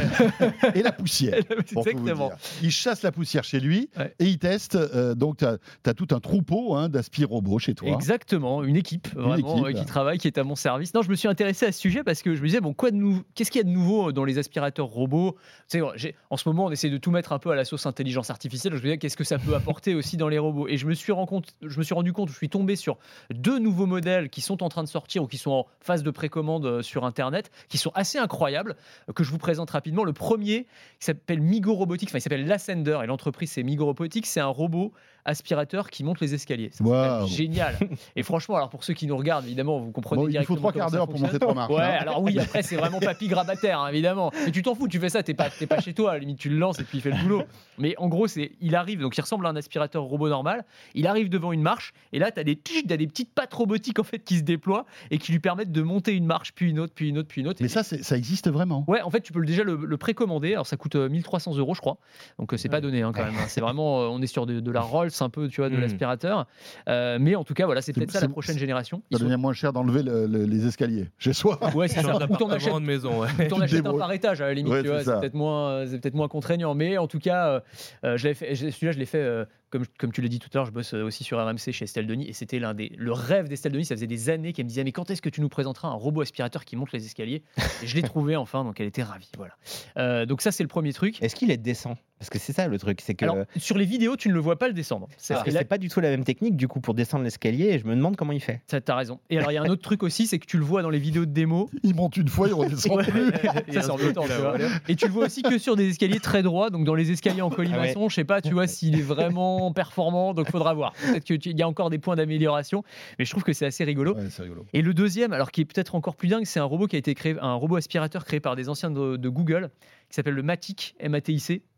et la poussière. pour tout vous Exactement. dire. Il chasse la poussière chez lui Ouais. et il teste. euh, donc, tu as, tout un troupeau hein, d'aspirobos chez toi. Exactement, une équipe vraiment équipe. euh, qui travaille, qui est à mon service. Non, je me suis intéressé à ce sujet parce que je me disais bon, quoi de nou- qu'est-ce qu'il y a de nouveau dans les aspirateurs robots ? Tu sais, j'ai- en ce moment, on essaie de tout mettre un peu à la sauce intelligence artificielle. Je me disais qu'est-ce que ça peut apporter aussi dans les robots ? Et je me suis rendu compte, je me suis rendu compte, je suis tombé sur deux nouveaux modèles qui sont en train de sortir ou qui sont en phase de précommande euh, sur Internet, qui sont assez incroyables, euh, que je vous présente rapidement. Le premier, qui s'appelle Migo Robotics, enfin il s'appelle l'Ascender et l'entreprise c'est Migo Robotics, c'est un robot aspirateur qui monte les escaliers. Ça, c'est Waouh. quand même génial. Et franchement, alors pour ceux qui nous regardent, évidemment, vous comprenez Bon, il faut directement trois comment quarts ça d'heure pour fonctionne. monter trois marches. Ouais, hein. alors oui, après c'est vraiment papy grabataire, hein, évidemment. Mais tu t'en fous, tu fais ça, t'es pas, t'es pas chez toi, à la limite tu le lances et puis il fait le boulot. Mais en gros, c'est, il arrive, donc il ressemble à un aspirateur robot normal. Il arrive devant une marche et là, t'as des, t'as des petites pattes robotiques en fait qui se déploient et qui lui permettent de monter une marche, puis une autre, puis une autre, puis une autre. Mais Et- ça, c'est- ça existe vraiment. Ouais, en fait, tu peux le- déjà le, le précommander. Alors, ça coûte euh, mille trois cents euros, je crois. Donc, euh, c'est pas donné hein, quand même. hein. C'est vraiment, euh, on est sur de, de la Rolls un peu, tu vois, de Mm. l'aspirateur. Euh, mais en tout cas, voilà, c'est C'est- peut-être ça c'est- la prochaine génération. Ils Ça sont- devient moins cher d'enlever le- le- les escaliers chez soi. Ouais, c'est ça. Genre Ou t'en achètes, d'appartement de maison, ouais. ou t'en Tu te achètes un débrouilles. par étage à la limite. Ouais, tu vois, c'est c'est ça. peut-être moins, euh, c'est peut-être moins contraignant. Mais en tout cas, euh, euh, je l'avais fait- je- celui-là, je l'ai fait. euh, Comme, comme tu l'as dit tout à l'heure, je bosse euh, aussi sur R M C chez Estelle Denis et c'était l'un des le rêve d'Estelle Denis. Ça faisait des années qu'elle me disait mais quand est-ce que tu nous présenteras un robot aspirateur qui monte les escaliers ? Et je l'ai trouvé enfin, donc elle était ravie. Voilà. Euh, donc ça c'est le premier truc. Est-ce qu'il est décent ? Parce que c'est ça le truc, c'est que. Alors sur les vidéos tu ne le vois pas le descendre. C'est parce que et là, c'est pas du tout la même technique du coup pour descendre l'escalier et je me demande comment il fait. ça, t'as raison. Et alors il y a un autre truc aussi, c'est que tu le vois dans les vidéos de démo. Il monte une fois, il redescend Ouais, plus. ça c'est embêtant, tu vois. Et tu le vois aussi que sur des escaliers très droits, donc dans les escaliers en colimaçon, je sais pas, tu vois s'il est vraiment performant, donc faudra voir. Peut-être qu'il y a encore des points d'amélioration, mais je trouve que c'est assez rigolo. Ouais, c'est rigolo. Et le deuxième, alors qui est peut-être encore plus dingue, c'est un robot qui a été créé, un robot aspirateur créé par des anciens de, de Google, qui s'appelle le Matic, M A T I C.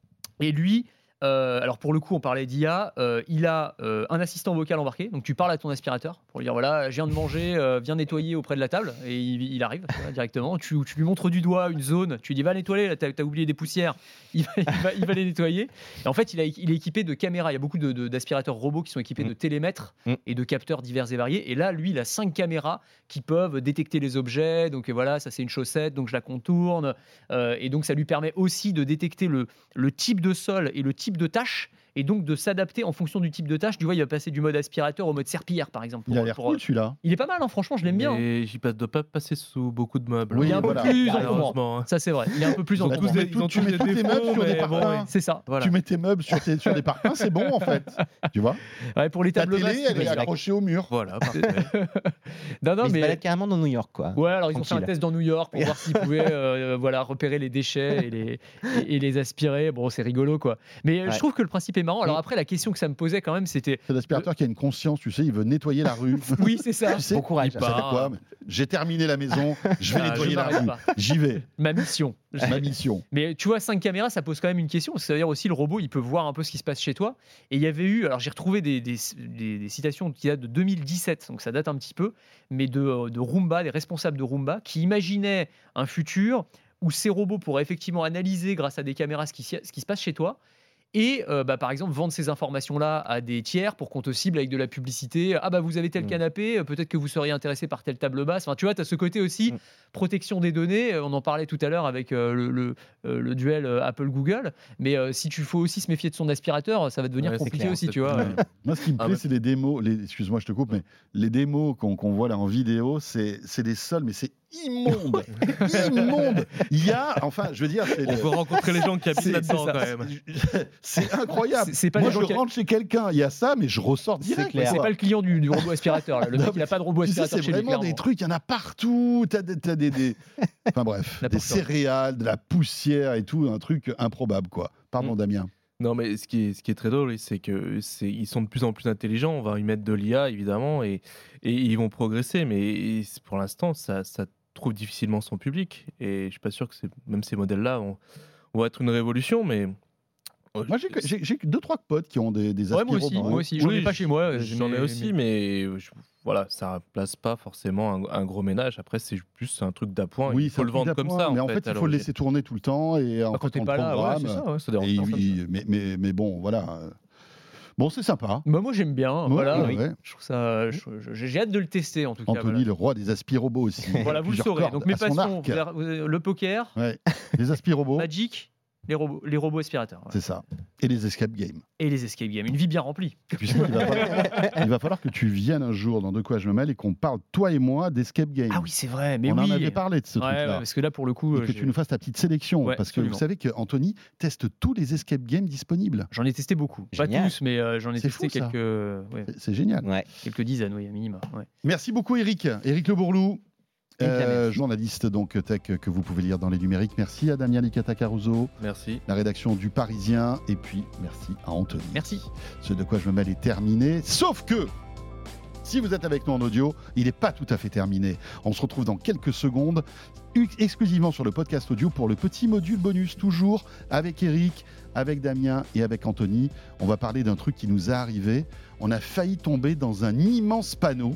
Et lui, euh, alors pour le coup, on parlait d'I A, euh, il a euh, un assistant vocal embarqué, donc tu parles à ton aspirateur pour lui dire voilà, je viens de manger, euh, viens nettoyer auprès de la table, et il, il arrive tu vois, directement. Tu, tu lui montres du doigt une zone, tu lui dis va nettoyer, là, t'as, t'as oublié des poussières, il va, il va, il va les nettoyer. Et en fait, il, a, il est équipé de caméras. Il y a beaucoup de, de, d'aspirateurs robots qui sont équipés Mm. de télémètres Mm. et de capteurs divers et variés. Et là, lui, il a cinq caméras qui peuvent détecter les objets. Donc voilà, ça c'est une chaussette, donc je la contourne. Euh, et donc ça lui permet aussi de détecter le, le type de sol et le type de tâche. et donc de s'adapter en fonction du type de tâche. Tu vois, il va passer du mode aspirateur au mode serpillière, par exemple. Il a pour- l'air pour- cool celui-là. Il est pas mal, hein, franchement, je l'aime bien. Et il ne doit pas passer sous beaucoup de meubles. Oui, il est un voilà. peu plus Malheureusement, hein. Ça, c'est vrai. Il est un peu plus Ils ont en Attends, tous tu des- mets ils ont tout- tu tous mets des tous tes défauts, meubles sur des mais bon, parpaings. C'est ça. Voilà. Tu mets tes meubles sur, tes- sur des parpaings, c'est bon en fait. Tu vois. Ouais, pour les Ta tables télé, basses, elle tu est vois, accrochée au mur. Voilà, parfait. Non, non, Mais il se mais. balade carrément dans New York, quoi. Ouais, alors ils ont fait un Tranquille. test dans New York pour voir s'ils pouvaient euh, voilà, repérer les déchets et les, et, et les aspirer. Bon, c'est rigolo, quoi. Mais euh, Ouais. je trouve que le principe est marrant. Alors Oui. après, la question que ça me posait quand même, c'était. C'est l'aspirateur qui a une conscience, tu sais, il veut nettoyer la rue. Oui, c'est ça. Tu sais, Bon courage. il savait quoi, mais J'ai terminé la maison, je vais Ah, nettoyer je la m'arrête rue. pas. J'y vais. Ma mission. Ma mission. Mais tu vois, cinq caméras, ça pose quand même une question. Parce que ça veut dire aussi, le robot, il peut voir un peu ce qui se passe chez toi. Et il y avait eu, alors j'ai retrouvé des, des, des- des citations qui datent de deux mille dix-sept, donc ça date un petit peu, mais de, de Roomba, des responsables de Roomba, qui imaginaient un futur où ces robots pourraient effectivement analyser grâce à des caméras ce qui, s'y- ce qui se passe chez toi. Et euh, bah, par exemple, vendre ces informations-là à des tiers pour qu'on te cible avec de la publicité. Ah bah vous avez tel Mm. canapé, euh, peut-être que vous seriez intéressé par telle table basse. Enfin, tu vois, tu as ce côté aussi, Mm. protection des données. Euh, On en parlait tout à l'heure avec euh, le, le, euh, le duel euh, Apple-Google. Mais euh, si tu faut aussi se méfier de son aspirateur, ça va devenir Ouais, c'est compliqué clair, aussi, c'est tu vois. clair. ouais. Moi, ce qui me Ah plaît, bah. c'est les démos. Les... Excuse-moi, je te coupe, mais les démos qu'on qu'on voit là en vidéo, c'est c'est des sols, mais c'est immonde. Immonde. Il y a, enfin, je veux dire, c'est On le- peut rencontrer les gens qui habitent C'est- là-dedans c'est quand ça. même. c'est incroyable. C'est- c'est pas Moi, les gens je qui- rentre chez quelqu'un, il y a ça, mais je ressors direct. clair. C'est quoi. pas le client du, du robot aspirateur. Là. Le Non, mec, il n'a pas de robot Tu sais, aspirateur c'est chez lui. vraiment des clairement. trucs, il y en a partout. T'as des, t'as des, des- Enfin bref, des N'importe quoi. céréales, de la poussière et tout, un truc improbable, quoi. Pardon, Mm. Damien. Non, mais ce qui est, ce qui est très drôle, c'est que c'est, ils sont de plus en plus intelligents. On va y mettre de l'I A, évidemment, et, et ils vont progresser. Mais pour l'instant, ça, ça trouve difficilement son public. Et je suis pas sûr que c'est, même ces modèles-là vont, vont être une révolution. Mais Moi, j'ai que- j'ai j'ai que deux, trois potes qui ont des, des Ouais, moi aspiros aussi, dans- moi aussi. J'en ai Oui, pas chez moi. j'en ai mais- aussi, mais je- voilà, ça remplace pas forcément un, un gros ménage. Après, c'est plus un truc d'appoint. Oui, il c'est faut un le truc vendre comme d'appoint, ça. mais en en fait, fait, à il faut le l'origine. laisser tourner tout le temps et en Bah, quand fait, t'es on pas le là, ouais, programme. c'est ça. ouais. Ça dérange Et personne, oui, ça. mais, mais, mais bon, voilà. Bon, c'est sympa. Bah, moi, j'aime bien. Ouais, voilà. ouais, ouais. Je trouve ça. je- je- J'ai hâte de le tester en tout cas. Anthony, voilà. le roi des aspirobots aussi. Voilà, vous le Plusieurs saurez. cordes Donc mes à son passions, arc. vous avez- vous avez le poker, Ouais. Les aspirobots, Magic, les robots, les robots aspirateurs voilà. c'est ça. Et les escape games. et les escape games. Une vie bien remplie. Tu sais qu'il va falloir, il va falloir que tu viennes un jour dans De quoi je me mêle et qu'on parle, toi et moi, d'escape games. Ah oui, c'est vrai. Mais On oui. en avait parlé de ce Ouais, ouais, truc-là. parce que là, pour le coup, Et euh, que j'ai- tu nous fasses ta petite sélection. Ouais, parce que absolument. vous savez qu'Anthony teste tous les escape games disponibles. j'en ai testé beaucoup. Génial. Pas tous, mais euh, j'en ai C'est testé fou, ça. quelques, ouais, C'est- C'est génial. Ouais. quelques dizaines, oui, à minima. Ouais. Merci beaucoup, Eric. Eric Le Bourlou, Eh bien, euh, merci. journaliste donc tech que vous pouvez lire dans les numériques. Merci à Damien Licata-Caruso, Merci. la rédaction du Parisien. Et puis, merci à Anthony. Merci. Ce De quoi je me mêle est terminé. Sauf que, si vous êtes avec nous en audio, il n'est pas tout à fait terminé. On se retrouve dans quelques secondes, u- exclusivement sur le podcast audio pour le petit module bonus, toujours avec Eric, avec Damien et avec Anthony. On va parler d'un truc qui nous est arrivé. On a failli tomber dans un immense panneau.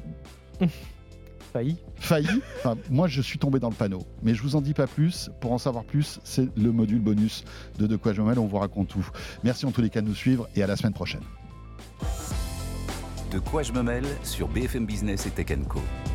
Failli. Failli. Enfin, moi, je suis tombé dans le panneau. Mais je vous en dis pas plus. Pour en savoir plus, c'est le module bonus de De quoi je me mêle. On vous raconte tout. Merci en tous les cas de nous suivre et à la semaine prochaine. De quoi je me mêle sur B F M Business et Tech and Co.